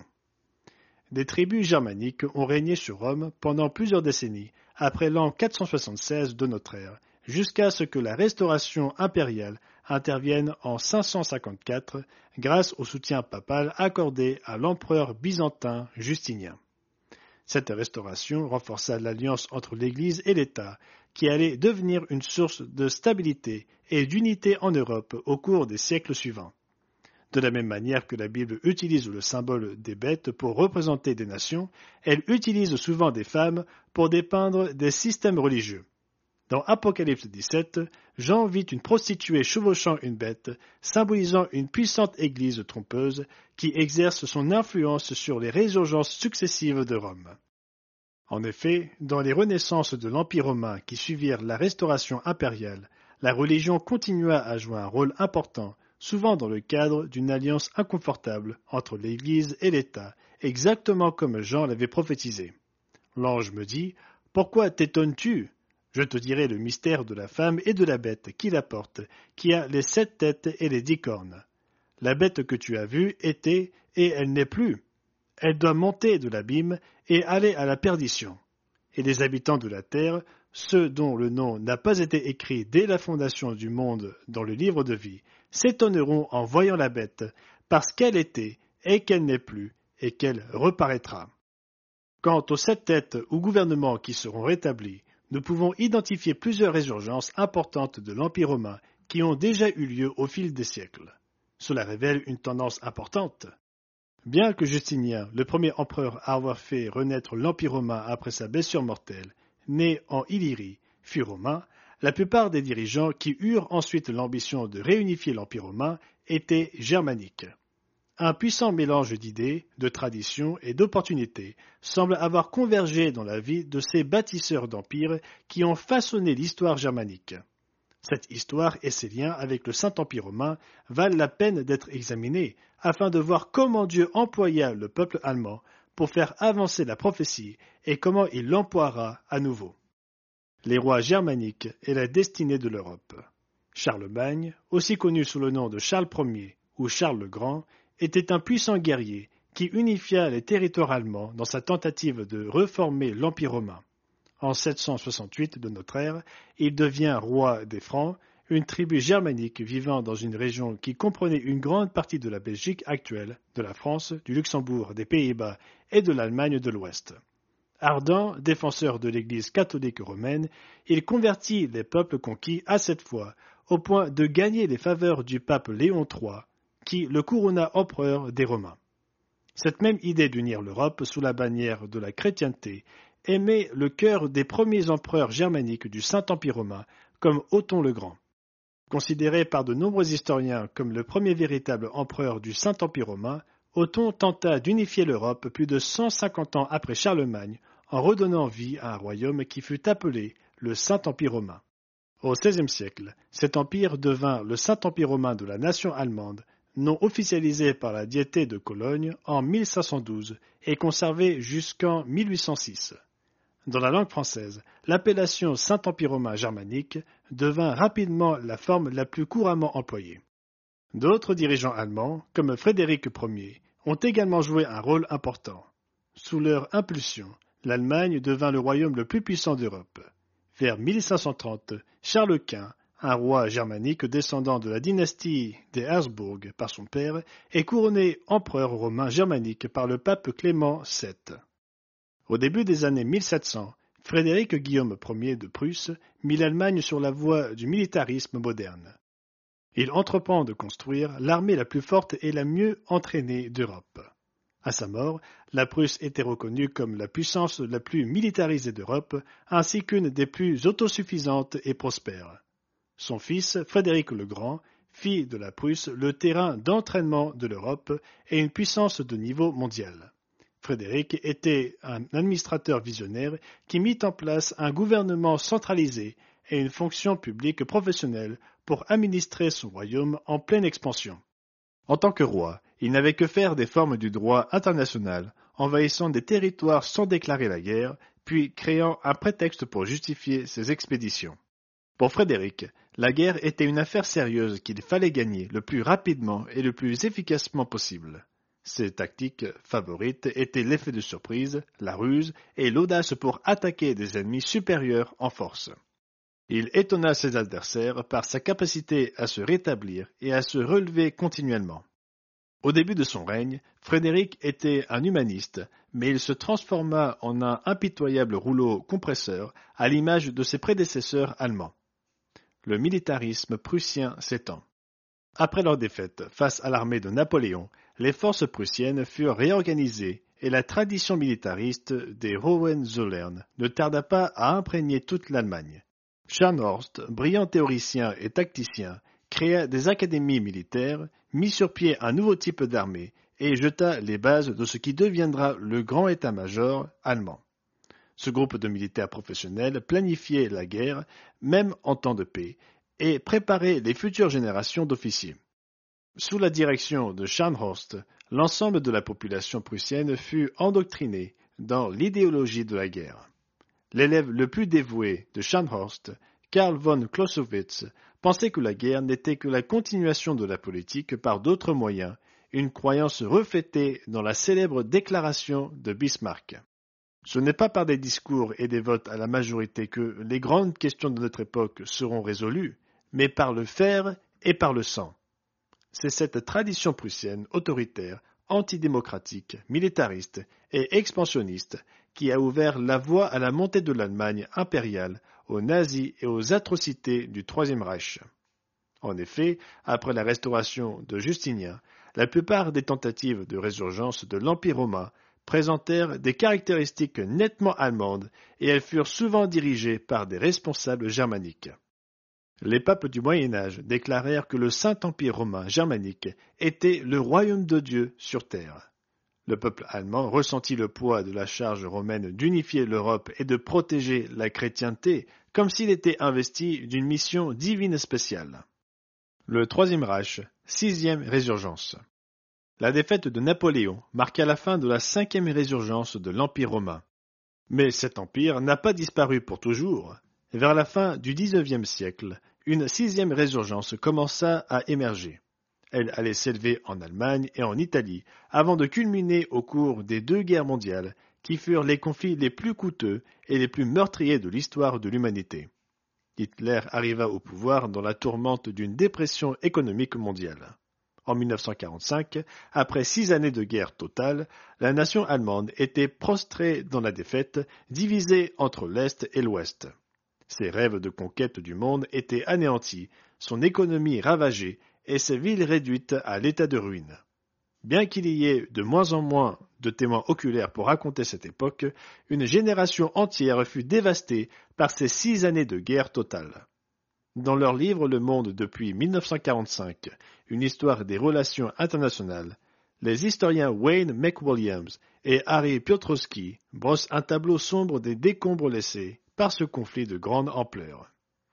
S1: Des tribus germaniques ont régné sur Rome pendant plusieurs décennies, après l'an 476 de notre ère, jusqu'à ce que la restauration impériale intervienne en 554 grâce au soutien papal accordé à l'empereur byzantin Justinien. Cette restauration renforça l'alliance entre l'Église et l'État, qui allait devenir une source de stabilité et d'unité en Europe au cours des siècles suivants. De la même manière que la Bible utilise le symbole des bêtes pour représenter des nations, elle utilise souvent des femmes pour dépeindre des systèmes religieux. Dans Apocalypse 17, Jean vit une prostituée chevauchant une bête, symbolisant une puissante église trompeuse qui exerce son influence sur les résurgences successives de Rome. En effet, dans les renaissances de l'Empire romain qui suivirent la restauration impériale, la religion continua à jouer un rôle important, souvent dans le cadre d'une alliance inconfortable entre l'Église et l'État, exactement comme Jean l'avait prophétisé. L'ange me dit « Pourquoi t'étonnes-tu ? Je te dirai le mystère de la femme et de la bête qui la porte, qui a les 7 têtes et les 10 cornes. La bête que tu as vue était, et elle n'est plus. Elle doit monter de l'abîme et aller à la perdition. Et les habitants de la terre, ceux dont le nom n'a pas été écrit dès la fondation du monde dans le livre de vie, s'étonneront en voyant la bête, parce qu'elle était, et qu'elle n'est plus, et qu'elle reparaîtra. Quant aux 7 têtes ou gouvernements qui seront rétablis, nous pouvons identifier plusieurs résurgences importantes de l'Empire romain qui ont déjà eu lieu au fil des siècles. Cela révèle une tendance importante. Bien que Justinien, le premier empereur à avoir fait renaître l'Empire romain après sa blessure mortelle, né en Illyrie, fut romain, la plupart des dirigeants qui eurent ensuite l'ambition de réunifier l'Empire romain étaient germaniques. Un puissant mélange d'idées, de traditions et d'opportunités semble avoir convergé dans la vie de ces bâtisseurs d'empires qui ont façonné l'histoire germanique. Cette histoire et ses liens avec le Saint-Empire romain valent la peine d'être examinés afin de voir comment Dieu employa le peuple allemand pour faire avancer la prophétie et comment il l'emploiera à nouveau. Les rois germaniques et la destinée de l'Europe. Charlemagne, aussi connu sous le nom de Charles Ier ou Charles le Grand, était un puissant guerrier qui unifia les territoires allemands dans sa tentative de reformer l'Empire romain. En 768 de notre ère, il devient roi des Francs, une tribu germanique vivant dans une région qui comprenait une grande partie de la Belgique actuelle, de la France, du Luxembourg, des Pays-Bas et de l'Allemagne de l'Ouest. Ardent défenseur de l'Église catholique romaine, il convertit les peuples conquis à cette fois, au point de gagner les faveurs du pape Léon III, qui le couronna empereur des Romains. Cette même idée d'unir l'Europe sous la bannière de la chrétienté aimait le cœur des premiers empereurs germaniques du Saint-Empire romain, comme Othon le Grand. Considéré par de nombreux historiens comme le premier véritable empereur du Saint-Empire romain, Othon tenta d'unifier l'Europe plus de 150 ans après Charlemagne, en redonnant vie à un royaume qui fut appelé le Saint-Empire romain. Au XVIe siècle, cet empire devint le Saint-Empire romain de la nation allemande, nom officialisé par la Diété de Cologne en 1512 et conservé jusqu'en 1806. Dans la langue française, l'appellation Saint-Empire romain germanique devint rapidement la forme la plus couramment employée. D'autres dirigeants allemands, comme Frédéric Ier, ont également joué un rôle important. Sous leur impulsion, l'Allemagne devint le royaume le plus puissant d'Europe. Vers 1530, Charles Quint, un roi germanique descendant de la dynastie des Habsbourg par son père, est couronné empereur romain germanique par le pape Clément VII. Au début des années 1700, Frédéric Guillaume Ier de Prusse mit l'Allemagne sur la voie du militarisme moderne. Il entreprend de construire l'armée la plus forte et la mieux entraînée d'Europe. À sa mort, la Prusse était reconnue comme la puissance la plus militarisée d'Europe, ainsi qu'une des plus autosuffisantes et prospères. Son fils, Frédéric le Grand, fit de la Prusse le terrain d'entraînement de l'Europe et une puissance de niveau mondial. Frédéric était un administrateur visionnaire qui mit en place un gouvernement centralisé et une fonction publique professionnelle pour administrer son royaume en pleine expansion. En tant que roi, il n'avait que faire des formes du droit international, envahissant des territoires sans déclarer la guerre, puis créant un prétexte pour justifier ses expéditions. Pour Frédéric, la guerre était une affaire sérieuse qu'il fallait gagner le plus rapidement et le plus efficacement possible. Ses tactiques favorites étaient l'effet de surprise, la ruse et l'audace pour attaquer des ennemis supérieurs en force. Il étonna ses adversaires par sa capacité à se rétablir et à se relever continuellement. Au début de son règne, Frédéric était un humaniste, mais il se transforma en un impitoyable rouleau compresseur à l'image de ses prédécesseurs allemands. Le militarisme prussien s'étend. Après leur défaite face à l'armée de Napoléon, les forces prussiennes furent réorganisées et la tradition militariste des Hohenzollern ne tarda pas à imprégner toute l'Allemagne. Scharnhorst, brillant théoricien et tacticien, créa des académies militaires, mit sur pied un nouveau type d'armée et jeta les bases de ce qui deviendra le grand état-major allemand. Ce groupe de militaires professionnels planifiait la guerre, même en temps de paix, et préparait les futures générations d'officiers. Sous la direction de Scharnhorst, l'ensemble de la population prussienne fut endoctrinée dans l'idéologie de la guerre. L'élève le plus dévoué de Scharnhorst, Karl von Clausewitz, pensait que la guerre n'était que la continuation de la politique par d'autres moyens, une croyance reflétée dans la célèbre déclaration de Bismarck. Ce n'est pas par des discours et des votes à la majorité que les grandes questions de notre époque seront résolues, mais par le fer et par le sang. C'est cette tradition prussienne autoritaire, antidémocratique, militariste et expansionniste qui a ouvert la voie à la montée de l'Allemagne impériale, aux nazis et aux atrocités du Troisième Reich. En effet, après la restauration de Justinien, la plupart des tentatives de résurgence de l'Empire romain présentèrent des caractéristiques nettement allemandes et elles furent souvent dirigées par des responsables germaniques. Les papes du Moyen Âge déclarèrent que le Saint-Empire romain germanique était le royaume de Dieu sur terre. Le peuple allemand ressentit le poids de la charge romaine d'unifier l'Europe et de protéger la chrétienté comme s'il était investi d'une mission divine spéciale. Le Troisième Reich, sixième résurgence. La défaite de Napoléon marqua la fin de la cinquième résurgence de l'Empire romain. Mais cet empire n'a pas disparu pour toujours. Vers la fin du XIXe siècle, une sixième résurgence commença à émerger. Elle allait s'élever en Allemagne et en Italie avant de culminer au cours des deux guerres mondiales qui furent les conflits les plus coûteux et les plus meurtriers de l'histoire de l'humanité. Hitler arriva au pouvoir dans la tourmente d'une dépression économique mondiale. En 1945, après 6 années de guerre totale, la nation allemande était prostrée dans la défaite, divisée entre l'Est et l'Ouest. Ses rêves de conquête du monde étaient anéantis, son économie ravagée et ses villes réduites à l'état de ruine. Bien qu'il y ait de moins en moins de témoins oculaires pour raconter cette époque, une génération entière fut dévastée par ces 6 années de guerre totale. Dans leur livre Le Monde depuis 1945, une histoire des relations internationales, les historiens Wayne McWilliams et Harry Piotrowski brossent un tableau sombre des décombres laissés par ce conflit de grande ampleur.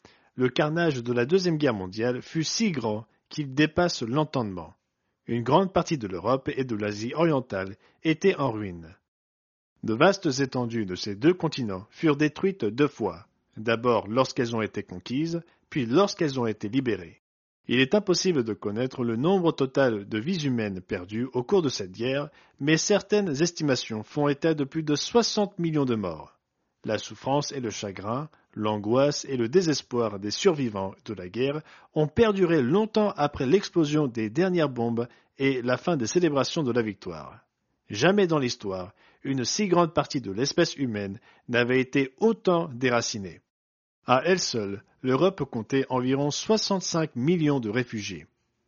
S1: Le carnage de la Deuxième Guerre mondiale fut si grand qu'il dépasse l'entendement. Une grande partie de l'Europe et de l'Asie orientale était en ruine. De vastes étendues de ces deux continents furent détruites deux fois, d'abord lorsqu'elles ont été conquises, puis lorsqu'elles ont été libérées. Il est impossible de connaître le nombre total de vies humaines perdues au cours de cette guerre, mais certaines estimations font état de plus de 60 millions de morts. La souffrance et le chagrin, l'angoisse et le désespoir des survivants de la guerre ont perduré longtemps après l'explosion des dernières bombes et la fin des célébrations de la victoire. Jamais dans l'histoire, une si grande partie de l'espèce humaine n'avait été autant déracinée. À elle seule, l'Europe comptait environ 65 millions de réfugiés.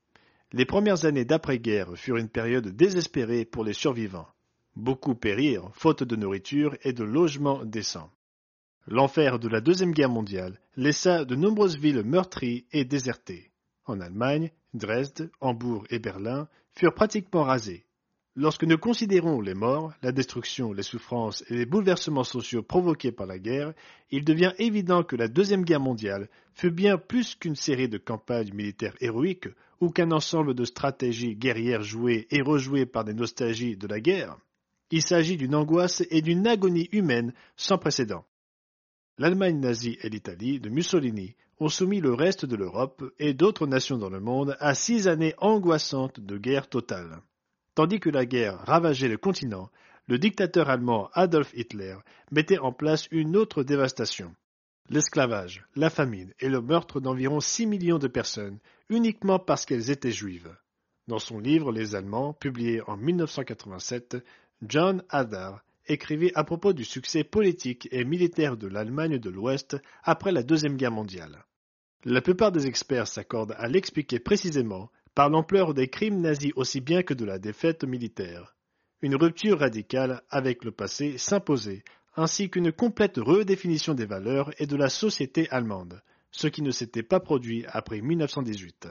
S1: Les premières années d'après-guerre furent une période désespérée pour les survivants. Beaucoup périrent, faute de nourriture et de logements décents. L'enfer de la Deuxième Guerre mondiale laissa de nombreuses villes meurtries et désertées. En Allemagne, Dresde, Hambourg et Berlin furent pratiquement rasées. Lorsque nous considérons les morts, la destruction, les souffrances et les bouleversements sociaux provoqués par la guerre, il devient évident que la Deuxième Guerre mondiale fut bien plus qu'une série de campagnes militaires héroïques ou qu'un ensemble de stratégies guerrières jouées et rejouées par des nostalgies de la guerre. Il s'agit d'une angoisse et d'une agonie humaine sans précédent. L'Allemagne nazie et l'Italie de Mussolini ont soumis le reste de l'Europe et d'autres nations dans le monde à 6 années angoissantes de guerre totale. Tandis que la guerre ravageait le continent, le dictateur allemand Adolf Hitler mettait en place une autre dévastation. L'esclavage, la famine et le meurtre d'environ 6 millions de personnes uniquement parce qu'elles étaient juives. Dans son livre Les Allemands, publié en 1987, John Haddar écrivait à propos du succès politique et militaire de l'Allemagne de l'Ouest après la Deuxième Guerre mondiale. La plupart des experts s'accordent à l'expliquer précisément par l'ampleur des crimes nazis aussi bien que de la défaite militaire. Une rupture radicale avec le passé s'imposait, ainsi qu'une complète redéfinition des valeurs et de la société allemande, ce qui ne s'était pas produit après 1918.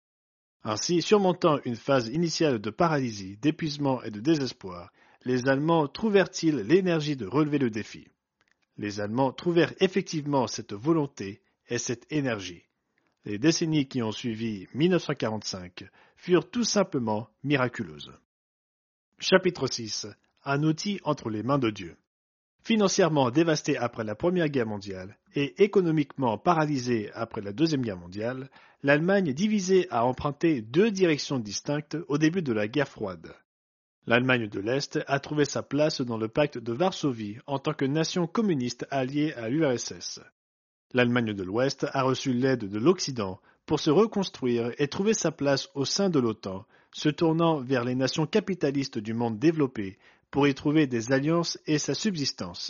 S1: Ainsi, surmontant une phase initiale de paralysie, d'épuisement et de désespoir, les Allemands trouvèrent-ils l'énergie de relever le défi. Les Allemands trouvèrent effectivement cette volonté et cette énergie. Les décennies qui ont suivi 1945 furent tout simplement miraculeuses. Chapitre 6. Un outil entre les mains de Dieu. Financièrement dévastée après la Première Guerre mondiale et économiquement paralysée après la Deuxième Guerre mondiale, l'Allemagne divisée a emprunté deux directions distinctes au début de la guerre froide. L'Allemagne de l'Est a trouvé sa place dans le pacte de Varsovie en tant que nation communiste alliée à l'URSS. L'Allemagne de l'Ouest a reçu l'aide de l'Occident pour se reconstruire et trouver sa place au sein de l'OTAN, se tournant vers les nations capitalistes du monde développé pour y trouver des alliances et sa subsistance.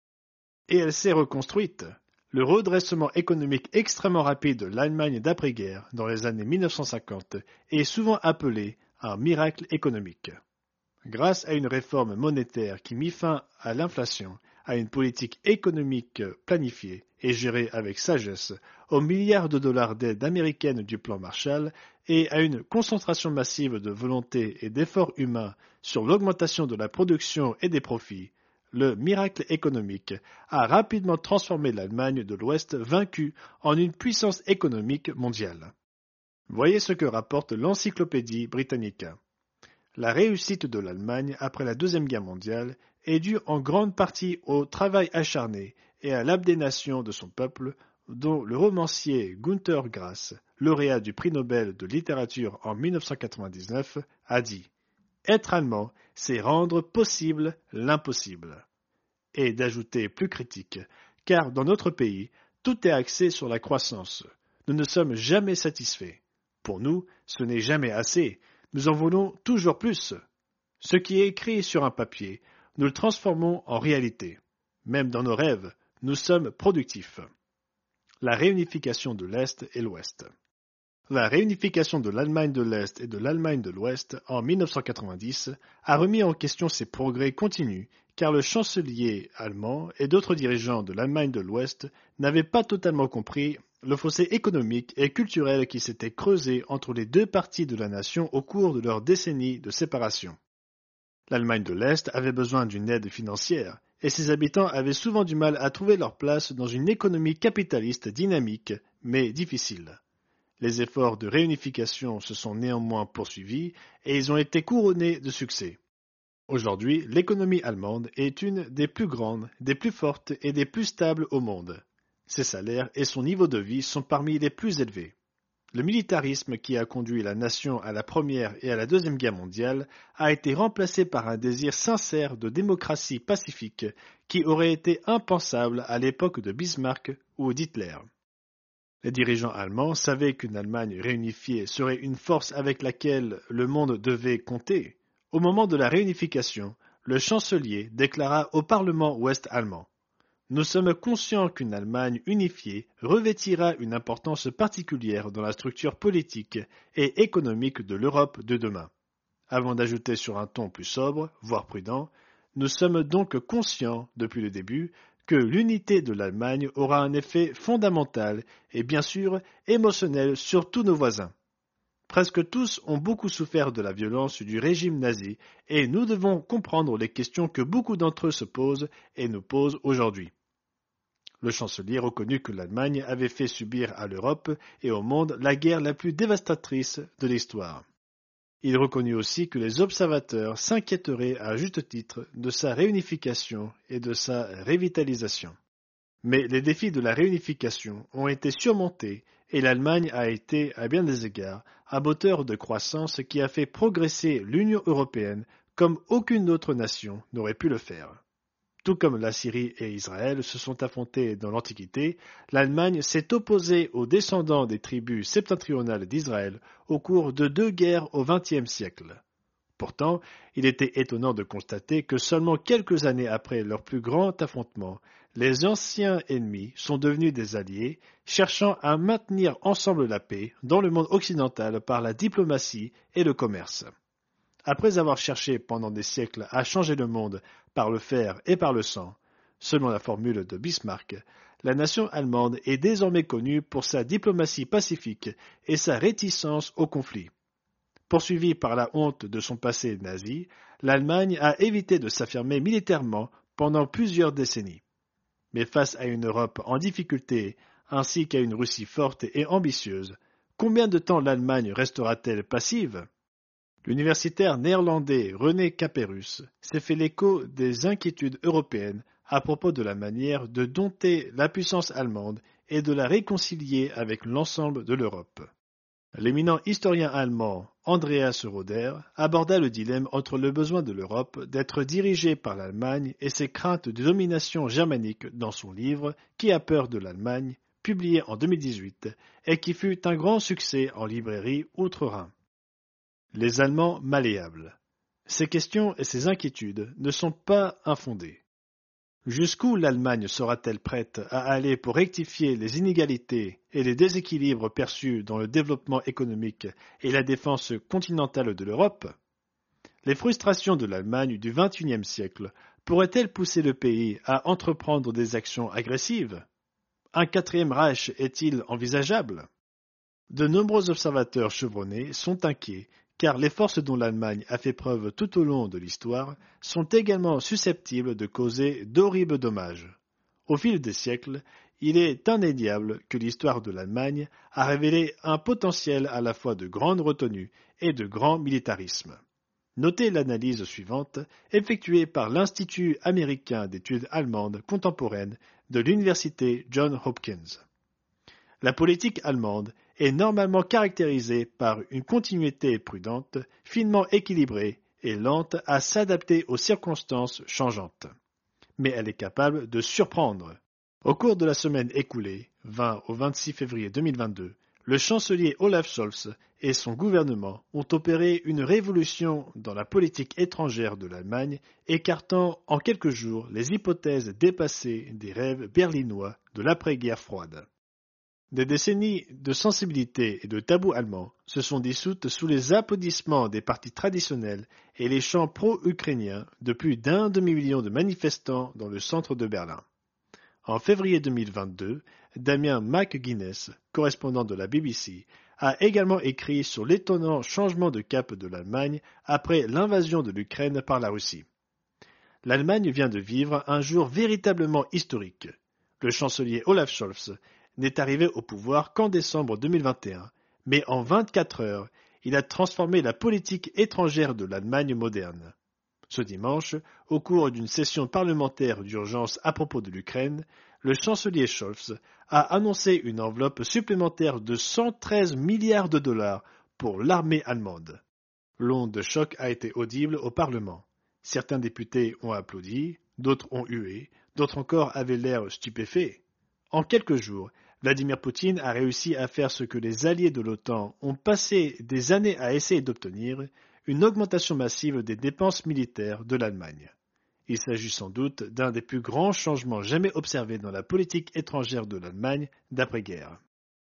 S1: Et elle s'est reconstruite. Le redressement économique extrêmement rapide de l'Allemagne d'après-guerre dans les années 1950 est souvent appelé un miracle économique. Grâce à une réforme monétaire qui mit fin à l'inflation, à une politique économique planifiée et gérée avec sagesse, aux milliards de dollars d'aide américaine du plan Marshall et à une concentration massive de volonté et d'efforts humains sur l'augmentation de la production et des profits, le miracle économique a rapidement transformé l'Allemagne de l'Ouest vaincue en une puissance économique mondiale. Voyez ce que rapporte l'Encyclopédie Britannica. La réussite de l'Allemagne après la Deuxième Guerre mondiale est due en grande partie au travail acharné et à l'abnégation de son peuple, dont le romancier Günter Grass, lauréat du prix Nobel de littérature en 1999, a dit « Être allemand, c'est rendre possible l'impossible ». Et d'ajouter plus critique, car dans notre pays, tout est axé sur la croissance. Nous ne sommes jamais satisfaits. Pour nous, ce n'est jamais assez. Nous en voulons toujours plus. Ce qui est écrit sur un papier, nous le transformons en réalité. Même dans nos rêves, nous sommes productifs. La réunification de l'Est et l'Ouest. La réunification de l'Allemagne de l'Est et de l'Allemagne de l'Ouest en 1990 a remis en question ces progrès continus car le chancelier allemand et d'autres dirigeants de l'Allemagne de l'Ouest n'avaient pas totalement compris le fossé économique et culturel qui s'était creusé entre les deux parties de la nation au cours de leurs décennies de séparation. L'Allemagne de l'Est avait besoin d'une aide financière, et ses habitants avaient souvent du mal à trouver leur place dans une économie capitaliste dynamique, mais difficile. Les efforts de réunification se sont néanmoins poursuivis, et ils ont été couronnés de succès. Aujourd'hui, l'économie allemande est une des plus grandes, des plus fortes et des plus stables au monde. Ses salaires et son niveau de vie sont parmi les plus élevés. Le militarisme qui a conduit la nation à la Première et à la Deuxième Guerre mondiale a été remplacé par un désir sincère de démocratie pacifique qui aurait été impensable à l'époque de Bismarck ou d'Hitler. Les dirigeants allemands savaient qu'une Allemagne réunifiée serait une force avec laquelle le monde devait compter. Au moment de la réunification, le chancelier déclara au Parlement ouest-allemand: Nous sommes conscients qu'une Allemagne unifiée revêtira une importance particulière dans la structure politique et économique de l'Europe de demain. Avant d'ajouter sur un ton plus sobre, voire prudent, nous sommes donc conscients, depuis le début, que l'unité de l'Allemagne aura un effet fondamental et bien sûr émotionnel sur tous nos voisins. Presque tous ont beaucoup souffert de la violence du régime nazi et nous devons comprendre les questions que beaucoup d'entre eux se posent et nous posent aujourd'hui. Le chancelier reconnut que l'Allemagne avait fait subir à l'Europe et au monde la guerre la plus dévastatrice de l'histoire. Il reconnut aussi que les observateurs s'inquiéteraient à juste titre de sa réunification et de sa révitalisation. Mais les défis de la réunification ont été surmontés et l'Allemagne a été, à bien des égards, un moteur de croissance qui a fait progresser l'Union européenne comme aucune autre nation n'aurait pu le faire. Tout comme la Syrie et Israël se sont affrontés dans l'Antiquité, l'Allemagne s'est opposée aux descendants des tribus septentrionales d'Israël au cours de 2 guerres au XXe siècle. Pourtant, il était étonnant de constater que seulement quelques années après leur plus grand affrontement, les anciens ennemis sont devenus des alliés, cherchant à maintenir ensemble la paix dans le monde occidental par la diplomatie et le commerce. Après avoir cherché pendant des siècles à changer le monde par le fer et par le sang, selon la formule de Bismarck, la nation allemande est désormais connue pour sa diplomatie pacifique et sa réticence au conflit. Poursuivie par la honte de son passé nazi, l'Allemagne a évité de s'affirmer militairement pendant plusieurs décennies. Mais face à une Europe en difficulté ainsi qu'à une Russie forte et ambitieuse, combien de temps l'Allemagne restera-t-elle passive ? L'universitaire néerlandais René Caperus s'est fait l'écho des inquiétudes européennes à propos de la manière de dompter la puissance allemande et de la réconcilier avec l'ensemble de l'Europe. L'éminent historien allemand Andreas Roeder aborda le dilemme entre le besoin de l'Europe d'être dirigée par l'Allemagne et ses craintes de domination germanique dans son livre « Qui a peur de l'Allemagne ?», publié en 2018 et qui fut un grand succès en librairie outre-Rhin. Les Allemands malléables. Ces questions et ces inquiétudes ne sont pas infondées. Jusqu'où l'Allemagne sera-t-elle prête à aller pour rectifier les inégalités et les déséquilibres perçus dans le développement économique et la défense continentale de l'Europe ? Les frustrations de l'Allemagne du XXIe siècle pourraient-elles pousser le pays à entreprendre des actions agressives ? Un quatrième Reich est-il envisageable ? De nombreux observateurs chevronnés sont inquiets car les forces dont l'Allemagne a fait preuve tout au long de l'histoire sont également susceptibles de causer d'horribles dommages. Au fil des siècles, il est indéniable que l'histoire de l'Allemagne a révélé un potentiel à la fois de grande retenue et de grand militarisme. Notez l'analyse suivante, effectuée par l'Institut américain d'études allemandes contemporaines de l'Université Johns Hopkins. La politique allemande est normalement caractérisée par une continuité prudente, finement équilibrée et lente à s'adapter aux circonstances changeantes. Mais elle est capable de surprendre. Au cours de la semaine écoulée, 20 au 26 février 2022, le chancelier Olaf Scholz et son gouvernement ont opéré une révolution dans la politique étrangère de l'Allemagne, écartant en quelques jours les hypothèses dépassées des rêves berlinois de l'après-guerre froide. Des décennies de sensibilité et de tabous allemands se sont dissoutes sous les applaudissements des partis traditionnels et les chants pro-ukrainiens de plus d'1 demi-million de manifestants dans le centre de Berlin. En février 2022, Damien McGuinness, correspondant de la BBC, a également écrit sur l'étonnant changement de cap de l'Allemagne après l'invasion de l'Ukraine par la Russie. L'Allemagne vient de vivre un jour véritablement historique. Le chancelier Olaf Scholz n'est arrivé au pouvoir qu'en décembre 2021, mais en 24 heures, il a transformé la politique étrangère de l'Allemagne moderne. Ce dimanche, au cours d'une session parlementaire d'urgence à propos de l'Ukraine, le chancelier Scholz a annoncé une enveloppe supplémentaire de 113 milliards de dollars pour l'armée allemande. L'onde de choc a été audible au Parlement. Certains députés ont applaudi, d'autres ont hué, d'autres encore avaient l'air stupéfaits. En quelques jours, Vladimir Poutine a réussi à faire ce que les alliés de l'OTAN ont passé des années à essayer d'obtenir, une augmentation massive des dépenses militaires de l'Allemagne. Il s'agit sans doute d'un des plus grands changements jamais observés dans la politique étrangère de l'Allemagne d'après-guerre.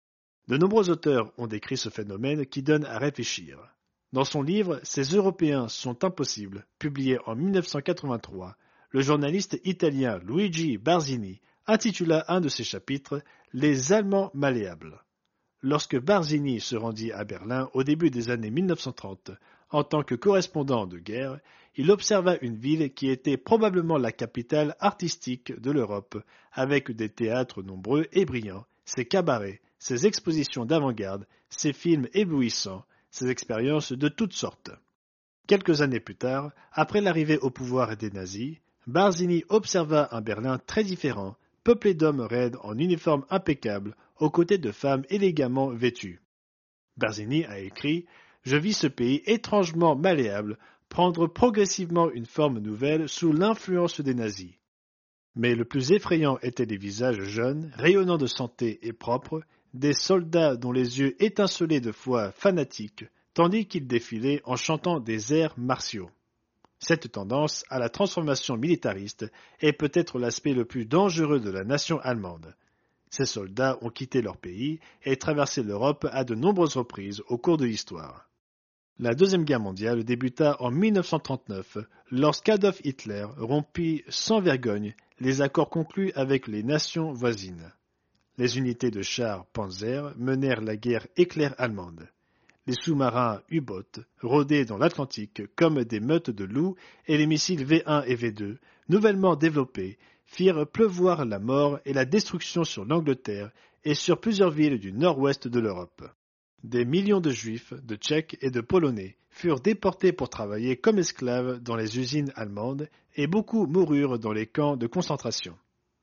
S1: De nombreux auteurs ont décrit ce phénomène qui donne à réfléchir. Dans son livre « Ces Européens sont impossibles », publié en 1983, le journaliste italien Luigi Barzini intitula un de ses chapitres « Les Allemands malléables ». Lorsque Barzini se rendit à Berlin au début des années 1930, en tant que correspondant de guerre, il observa une ville qui était probablement la capitale artistique de l'Europe, avec des théâtres nombreux et brillants, ses cabarets, ses expositions d'avant-garde, ses films éblouissants, ses expériences de toutes sortes. Quelques années plus tard, après l'arrivée au pouvoir des nazis, Barzini observa un Berlin très différent, peuplé d'hommes raides en uniforme impeccable, aux côtés de femmes élégamment vêtues. Barzini a écrit « Je vis ce pays étrangement malléable prendre progressivement une forme nouvelle sous l'influence des nazis. Mais le plus effrayant étaient les visages jeunes, rayonnants de santé et propres, des soldats dont les yeux étincelaient de foi fanatique, tandis qu'ils défilaient en chantant des airs martiaux. Cette tendance à la transformation militariste est peut-être l'aspect le plus dangereux de la nation allemande. Ces soldats ont quitté leur pays et traversé l'Europe à de nombreuses reprises au cours de l'histoire. La Deuxième Guerre mondiale débuta en 1939 lorsqu'Adolf Hitler rompit sans vergogne les accords conclus avec les nations voisines. Les unités de chars Panzer menèrent la guerre éclair allemande. Les sous-marins U-boats rôdaient dans l'Atlantique comme des meutes de loups et les missiles V1 et V2, nouvellement développés, firent pleuvoir la mort et la destruction sur l'Angleterre et sur plusieurs villes du nord-ouest de l'Europe. Des millions de Juifs, de Tchèques et de Polonais furent déportés pour travailler comme esclaves dans les usines allemandes et beaucoup moururent dans les camps de concentration.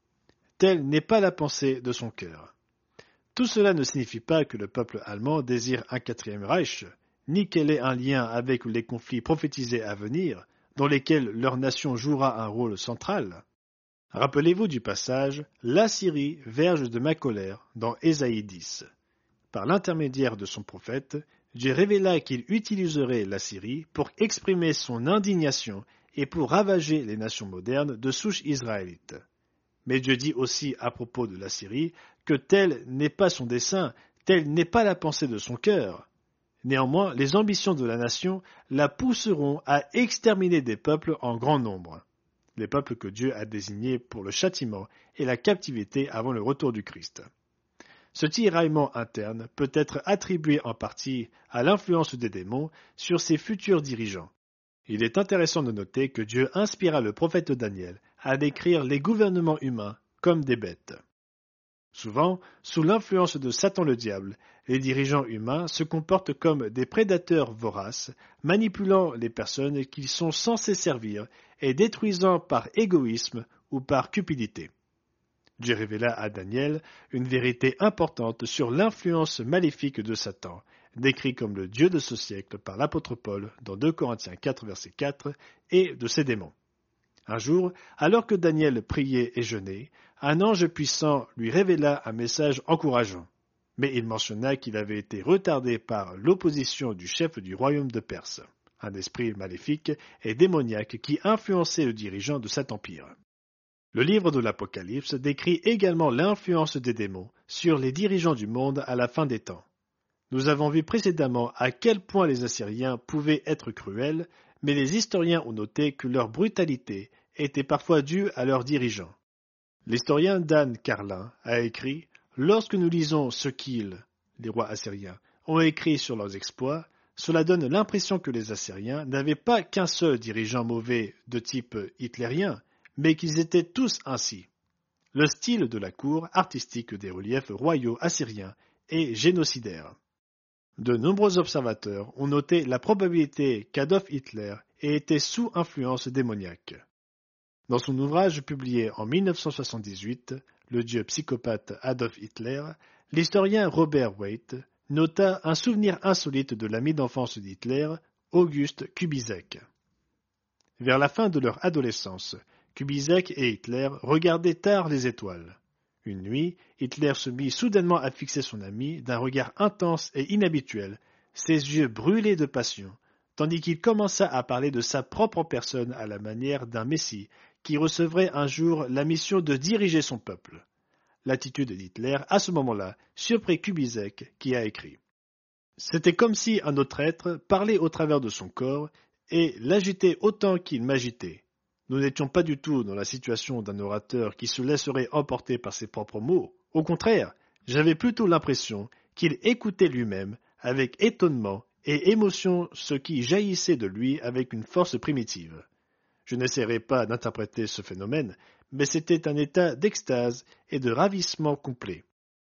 S1: Telle n'est pas la pensée de son cœur. Tout cela ne signifie pas que le peuple allemand désire un quatrième Reich, ni qu'elle ait un lien avec les conflits prophétisés à venir, dans lesquels leur nation jouera un rôle central. Rappelez-vous du passage « La Syrie, verge de ma colère » dans Ésaïe 10. Par l'intermédiaire de son prophète, Dieu révéla qu'il utiliserait la Syrie pour exprimer son indignation et pour ravager les nations modernes de souche israélite. Mais Dieu dit aussi à propos de la Syrie que tel n'est pas son dessein, telle n'est pas la pensée de son cœur. Néanmoins, les ambitions de la nation la pousseront à exterminer des peuples en grand nombre, les peuples que Dieu a désignés pour le châtiment et la captivité avant le retour du Christ. Ce tiraillement interne peut être attribué en partie à l'influence des démons sur ses futurs dirigeants. Il est intéressant de noter que Dieu inspira le prophète Daniel à décrire les gouvernements humains comme des bêtes. Souvent, sous l'influence de Satan le diable, les dirigeants humains se comportent comme des prédateurs voraces, manipulant les personnes qu'ils sont censés servir et détruisant par égoïsme ou par cupidité. Dieu révéla à Daniel une vérité importante sur l'influence maléfique de Satan, décrit comme le Dieu de ce siècle par l'apôtre Paul dans 2 Corinthiens 4, verset 4, et de ses démons. Un jour, alors que Daniel priait et jeûnait, un ange puissant lui révéla un message encourageant. Mais il mentionna qu'il avait été retardé par l'opposition du chef du royaume de Perse, un esprit maléfique et démoniaque qui influençait le dirigeant de cet empire. Le livre de l'Apocalypse décrit également l'influence des démons sur les dirigeants du monde à la fin des temps. Nous avons vu précédemment à quel point les Assyriens pouvaient être cruels, mais les historiens ont noté que leur brutalité était parfois due à leurs dirigeants. L'historien Dan Carlin a écrit « Lorsque nous lisons ce qu'ils, les rois assyriens, ont écrit sur leurs exploits, cela donne l'impression que les Assyriens n'avaient pas qu'un seul dirigeant mauvais de type hitlérien, mais qu'ils étaient tous ainsi. Le style de la cour artistique des reliefs royaux assyriens est génocidaire. De nombreux observateurs ont noté la probabilité qu'Adolf Hitler et était sous influence démoniaque. Dans son ouvrage publié en 1978, Le Dieu psychopathe Adolf Hitler, l'historien Robert Waite nota un souvenir insolite de l'ami d'enfance d'Hitler, August Kubizek. Vers la fin de leur adolescence, Kubizek et Hitler regardaient tard les étoiles. Une nuit, Hitler se mit soudainement à fixer son ami d'un regard intense et inhabituel, ses yeux brûlés de passion, tandis qu'il commença à parler de sa propre personne à la manière d'un messie qui recevrait un jour la mission de diriger son peuple. L'attitude d'Hitler, à ce moment-là, surprit Kubizek, qui a écrit. C'était comme si un autre être parlait au travers de son corps et l'agitait autant qu'il m'agitait. Nous n'étions pas du tout dans la situation d'un orateur qui se laisserait emporter par ses propres mots. Au contraire, j'avais plutôt l'impression qu'il écoutait lui-même avec étonnement et émotion ce qui jaillissait de lui avec une force primitive. Je n'essaierai pas d'interpréter ce phénomène, mais c'était un état d'extase et de ravissement complet.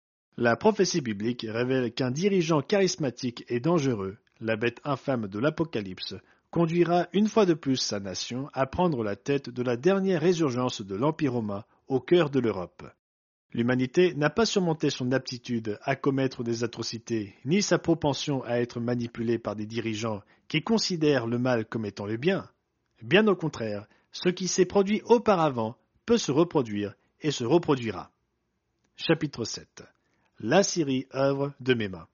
S1: La prophétie biblique révèle qu'un dirigeant charismatique et dangereux, la bête infâme de l'Apocalypse, conduira une fois de plus sa nation à prendre la tête de la dernière résurgence de l'Empire romain au cœur de l'Europe. L'humanité n'a pas surmonté son aptitude à commettre des atrocités, ni sa propension à être manipulée par des dirigeants qui considèrent le mal comme étant le bien. Bien au contraire, ce qui s'est produit auparavant peut se reproduire et se reproduira. Chapitre 7. L'Assyrie œuvre de mes mains.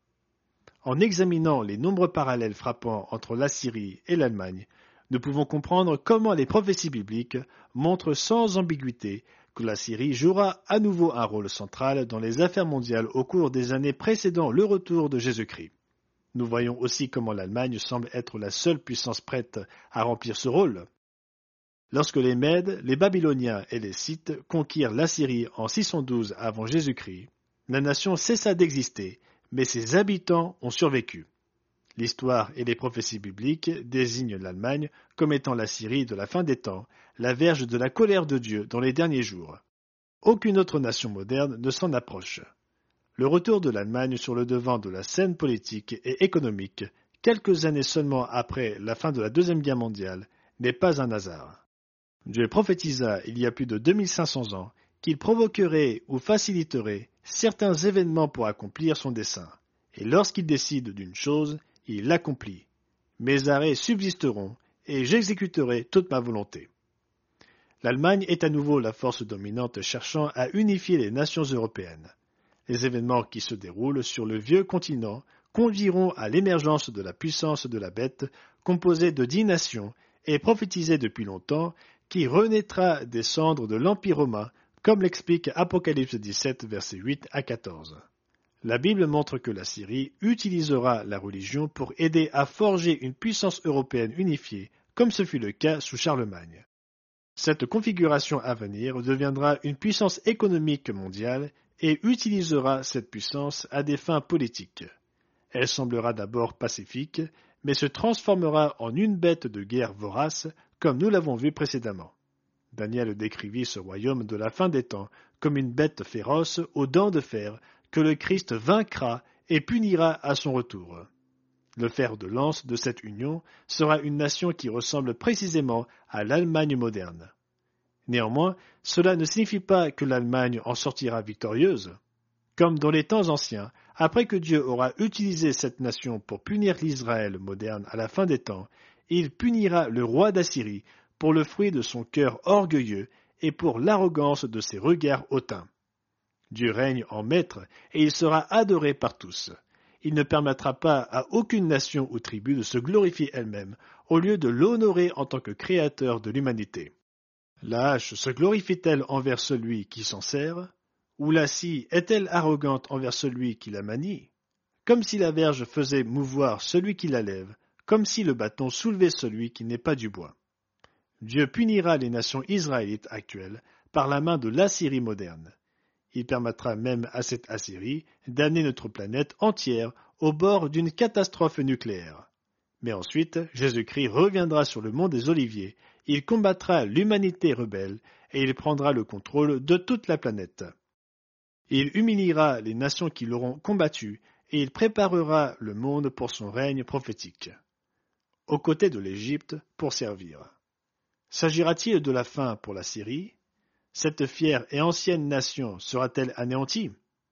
S1: En examinant les nombreux parallèles frappants entre l'Assyrie et l'Allemagne, nous pouvons comprendre comment les prophéties bibliques montrent sans ambiguïté que l'Assyrie jouera à nouveau un rôle central dans les affaires mondiales au cours des années précédant le retour de Jésus-Christ. Nous voyons aussi comment l'Allemagne semble être la seule puissance prête à remplir ce rôle. Lorsque les Mèdes, les Babyloniens et les Scythes conquirent l'Assyrie en 612 avant Jésus-Christ, la nation cessa d'exister, mais ses habitants ont survécu. L'histoire et les prophéties bibliques désignent l'Allemagne comme étant la Syrie de la fin des temps, la verge de la colère de Dieu dans les derniers jours. Aucune autre nation moderne ne s'en approche. Le retour de l'Allemagne sur le devant de la scène politique et économique, quelques années seulement après la fin de la Deuxième Guerre mondiale, n'est pas un hasard. Dieu prophétisa il y a plus de 2500 ans qu'il provoquerait ou faciliterait certains événements pour accomplir son dessein. Et lorsqu'il décide d'une chose, il l'accomplit. Mes arrêts subsisteront et j'exécuterai toute ma volonté. L'Allemagne est à nouveau la force dominante cherchant à unifier les nations européennes. Les événements qui se déroulent sur le vieux continent conduiront à l'émergence de la puissance de la bête, composée de 10 nations et prophétisée depuis longtemps, qui renaîtra des cendres de l'Empire romain, comme l'explique Apocalypse 17, versets 8 à 14. La Bible montre que la Syrie utilisera la religion pour aider à forger une puissance européenne unifiée, comme ce fut le cas sous Charlemagne. Cette configuration à venir deviendra une puissance économique mondiale et utilisera cette puissance à des fins politiques. Elle semblera d'abord pacifique, mais se transformera en une bête de guerre vorace, comme nous l'avons vu précédemment. Daniel décrivit ce royaume de la fin des temps comme une bête féroce aux dents de fer que le Christ vaincra et punira à son retour. Le fer de lance de cette union sera une nation qui ressemble précisément à l'Allemagne moderne. Néanmoins, cela ne signifie pas que l'Allemagne en sortira victorieuse. Comme dans les temps anciens, après que Dieu aura utilisé cette nation pour punir l'Israël moderne à la fin des temps, il punira le roi d'Assyrie pour le fruit de son cœur orgueilleux et pour l'arrogance de ses regards hautains. Dieu règne en maître et il sera adoré par tous. Il ne permettra pas à aucune nation ou tribu de se glorifier elle-même au lieu de l'honorer en tant que créateur de l'humanité. La hache se glorifie-t-elle envers celui qui s'en sert? Ou la scie est-elle arrogante envers celui qui la manie? Comme si la verge faisait mouvoir celui qui la lève, comme si le bâton soulevait celui qui n'est pas du bois. Dieu punira les nations israélites actuelles par la main de l'Assyrie moderne. Il permettra même à cette Assyrie d'amener notre planète entière au bord d'une catastrophe nucléaire. Mais ensuite, Jésus-Christ reviendra sur le mont des Oliviers, il combattra l'humanité rebelle et il prendra le contrôle de toute la planète. Il humiliera les nations qui l'auront combattu et il préparera le monde pour son règne prophétique. aux côtés de l'Égypte pour servir. S'agira-t-il de la fin pour la Syrie? Cette fière et ancienne nation sera-t-elle anéantie?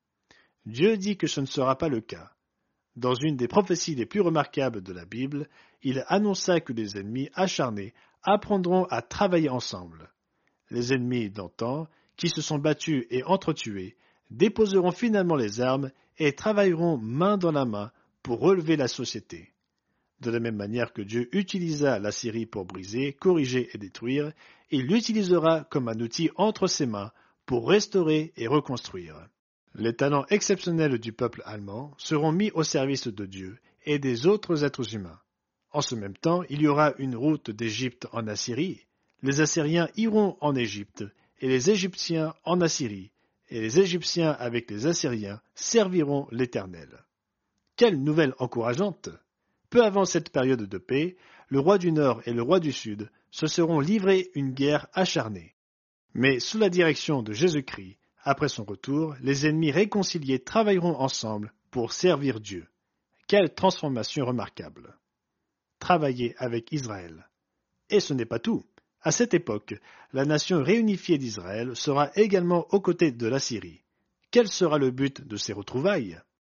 S1: Dieu dit que ce ne sera pas le cas. Dans une des prophéties les plus remarquables de la Bible, il annonça que les ennemis acharnés apprendront à travailler ensemble. Les ennemis d'antan, qui se sont battus et entretués, déposeront finalement les armes et travailleront main dans la main pour relever la société. De la même manière que Dieu utilisa la Syrie pour briser, corriger et détruire, il l'utilisera comme un outil entre ses mains pour restaurer et reconstruire. Les talents exceptionnels du peuple allemand seront mis au service de Dieu et des autres êtres humains. En ce même temps, il y aura une route d'Égypte en Assyrie. Les Assyriens iront en Égypte et les Égyptiens en Assyrie, et les Égyptiens avec les Assyriens serviront l'Éternel. Quelle nouvelle encourageante! Peu avant cette période de paix, le roi du Nord et le roi du Sud se seront livrés une guerre acharnée. Mais sous la direction de Jésus-Christ, après son retour, les ennemis réconciliés travailleront ensemble pour servir Dieu. Quelle transformation remarquable! Travailler avec Israël. Et ce n'est pas tout. À cette époque, la nation réunifiée d'Israël sera également aux côtés de la Syrie. Quel sera le but de ces retrouvailles?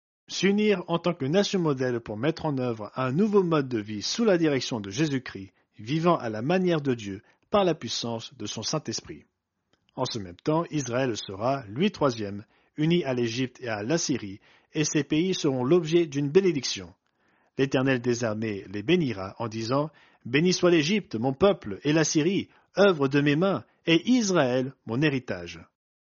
S1: S'unir en tant que nation modèle pour mettre en œuvre un nouveau mode de vie sous la direction de Jésus-Christ, vivant à la manière de Dieu par la puissance de son Saint-Esprit. En ce même temps, Israël sera, lui troisième, uni à l'Égypte et à l'Assyrie, et ces pays seront l'objet d'une bénédiction. L'Éternel des armées les bénira en disant « Béni soit l'Égypte, mon peuple, et la Syrie, œuvre de mes mains, et Israël, mon héritage. »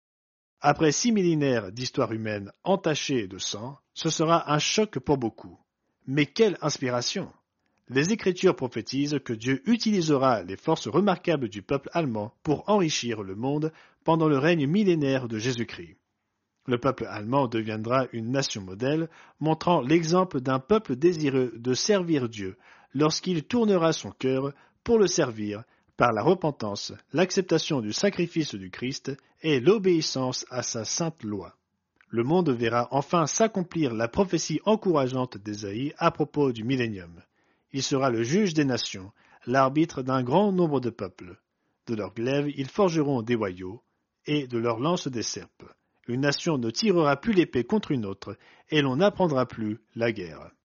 S1: Après 6 millénaires d'histoire humaine entachée de sang, ce sera un choc pour beaucoup. Mais quelle inspiration! Les Écritures prophétisent que Dieu utilisera les forces remarquables du peuple allemand pour enrichir le monde pendant le règne millénaire de Jésus-Christ. Le peuple allemand deviendra une nation modèle, montrant l'exemple d'un peuple désireux de servir Dieu lorsqu'il tournera son cœur pour le servir par la repentance, l'acceptation du sacrifice du Christ et l'obéissance à sa sainte loi. Le monde verra enfin s'accomplir la prophétie encourageante d'Ésaïe à propos du millénium. Il sera le juge des nations, l'arbitre d'un grand nombre de peuples. De leurs glaives, ils forgeront des boyaux, et de leurs lances des serpes. Une nation ne tirera plus l'épée contre une autre, et l'on n'apprendra plus la guerre.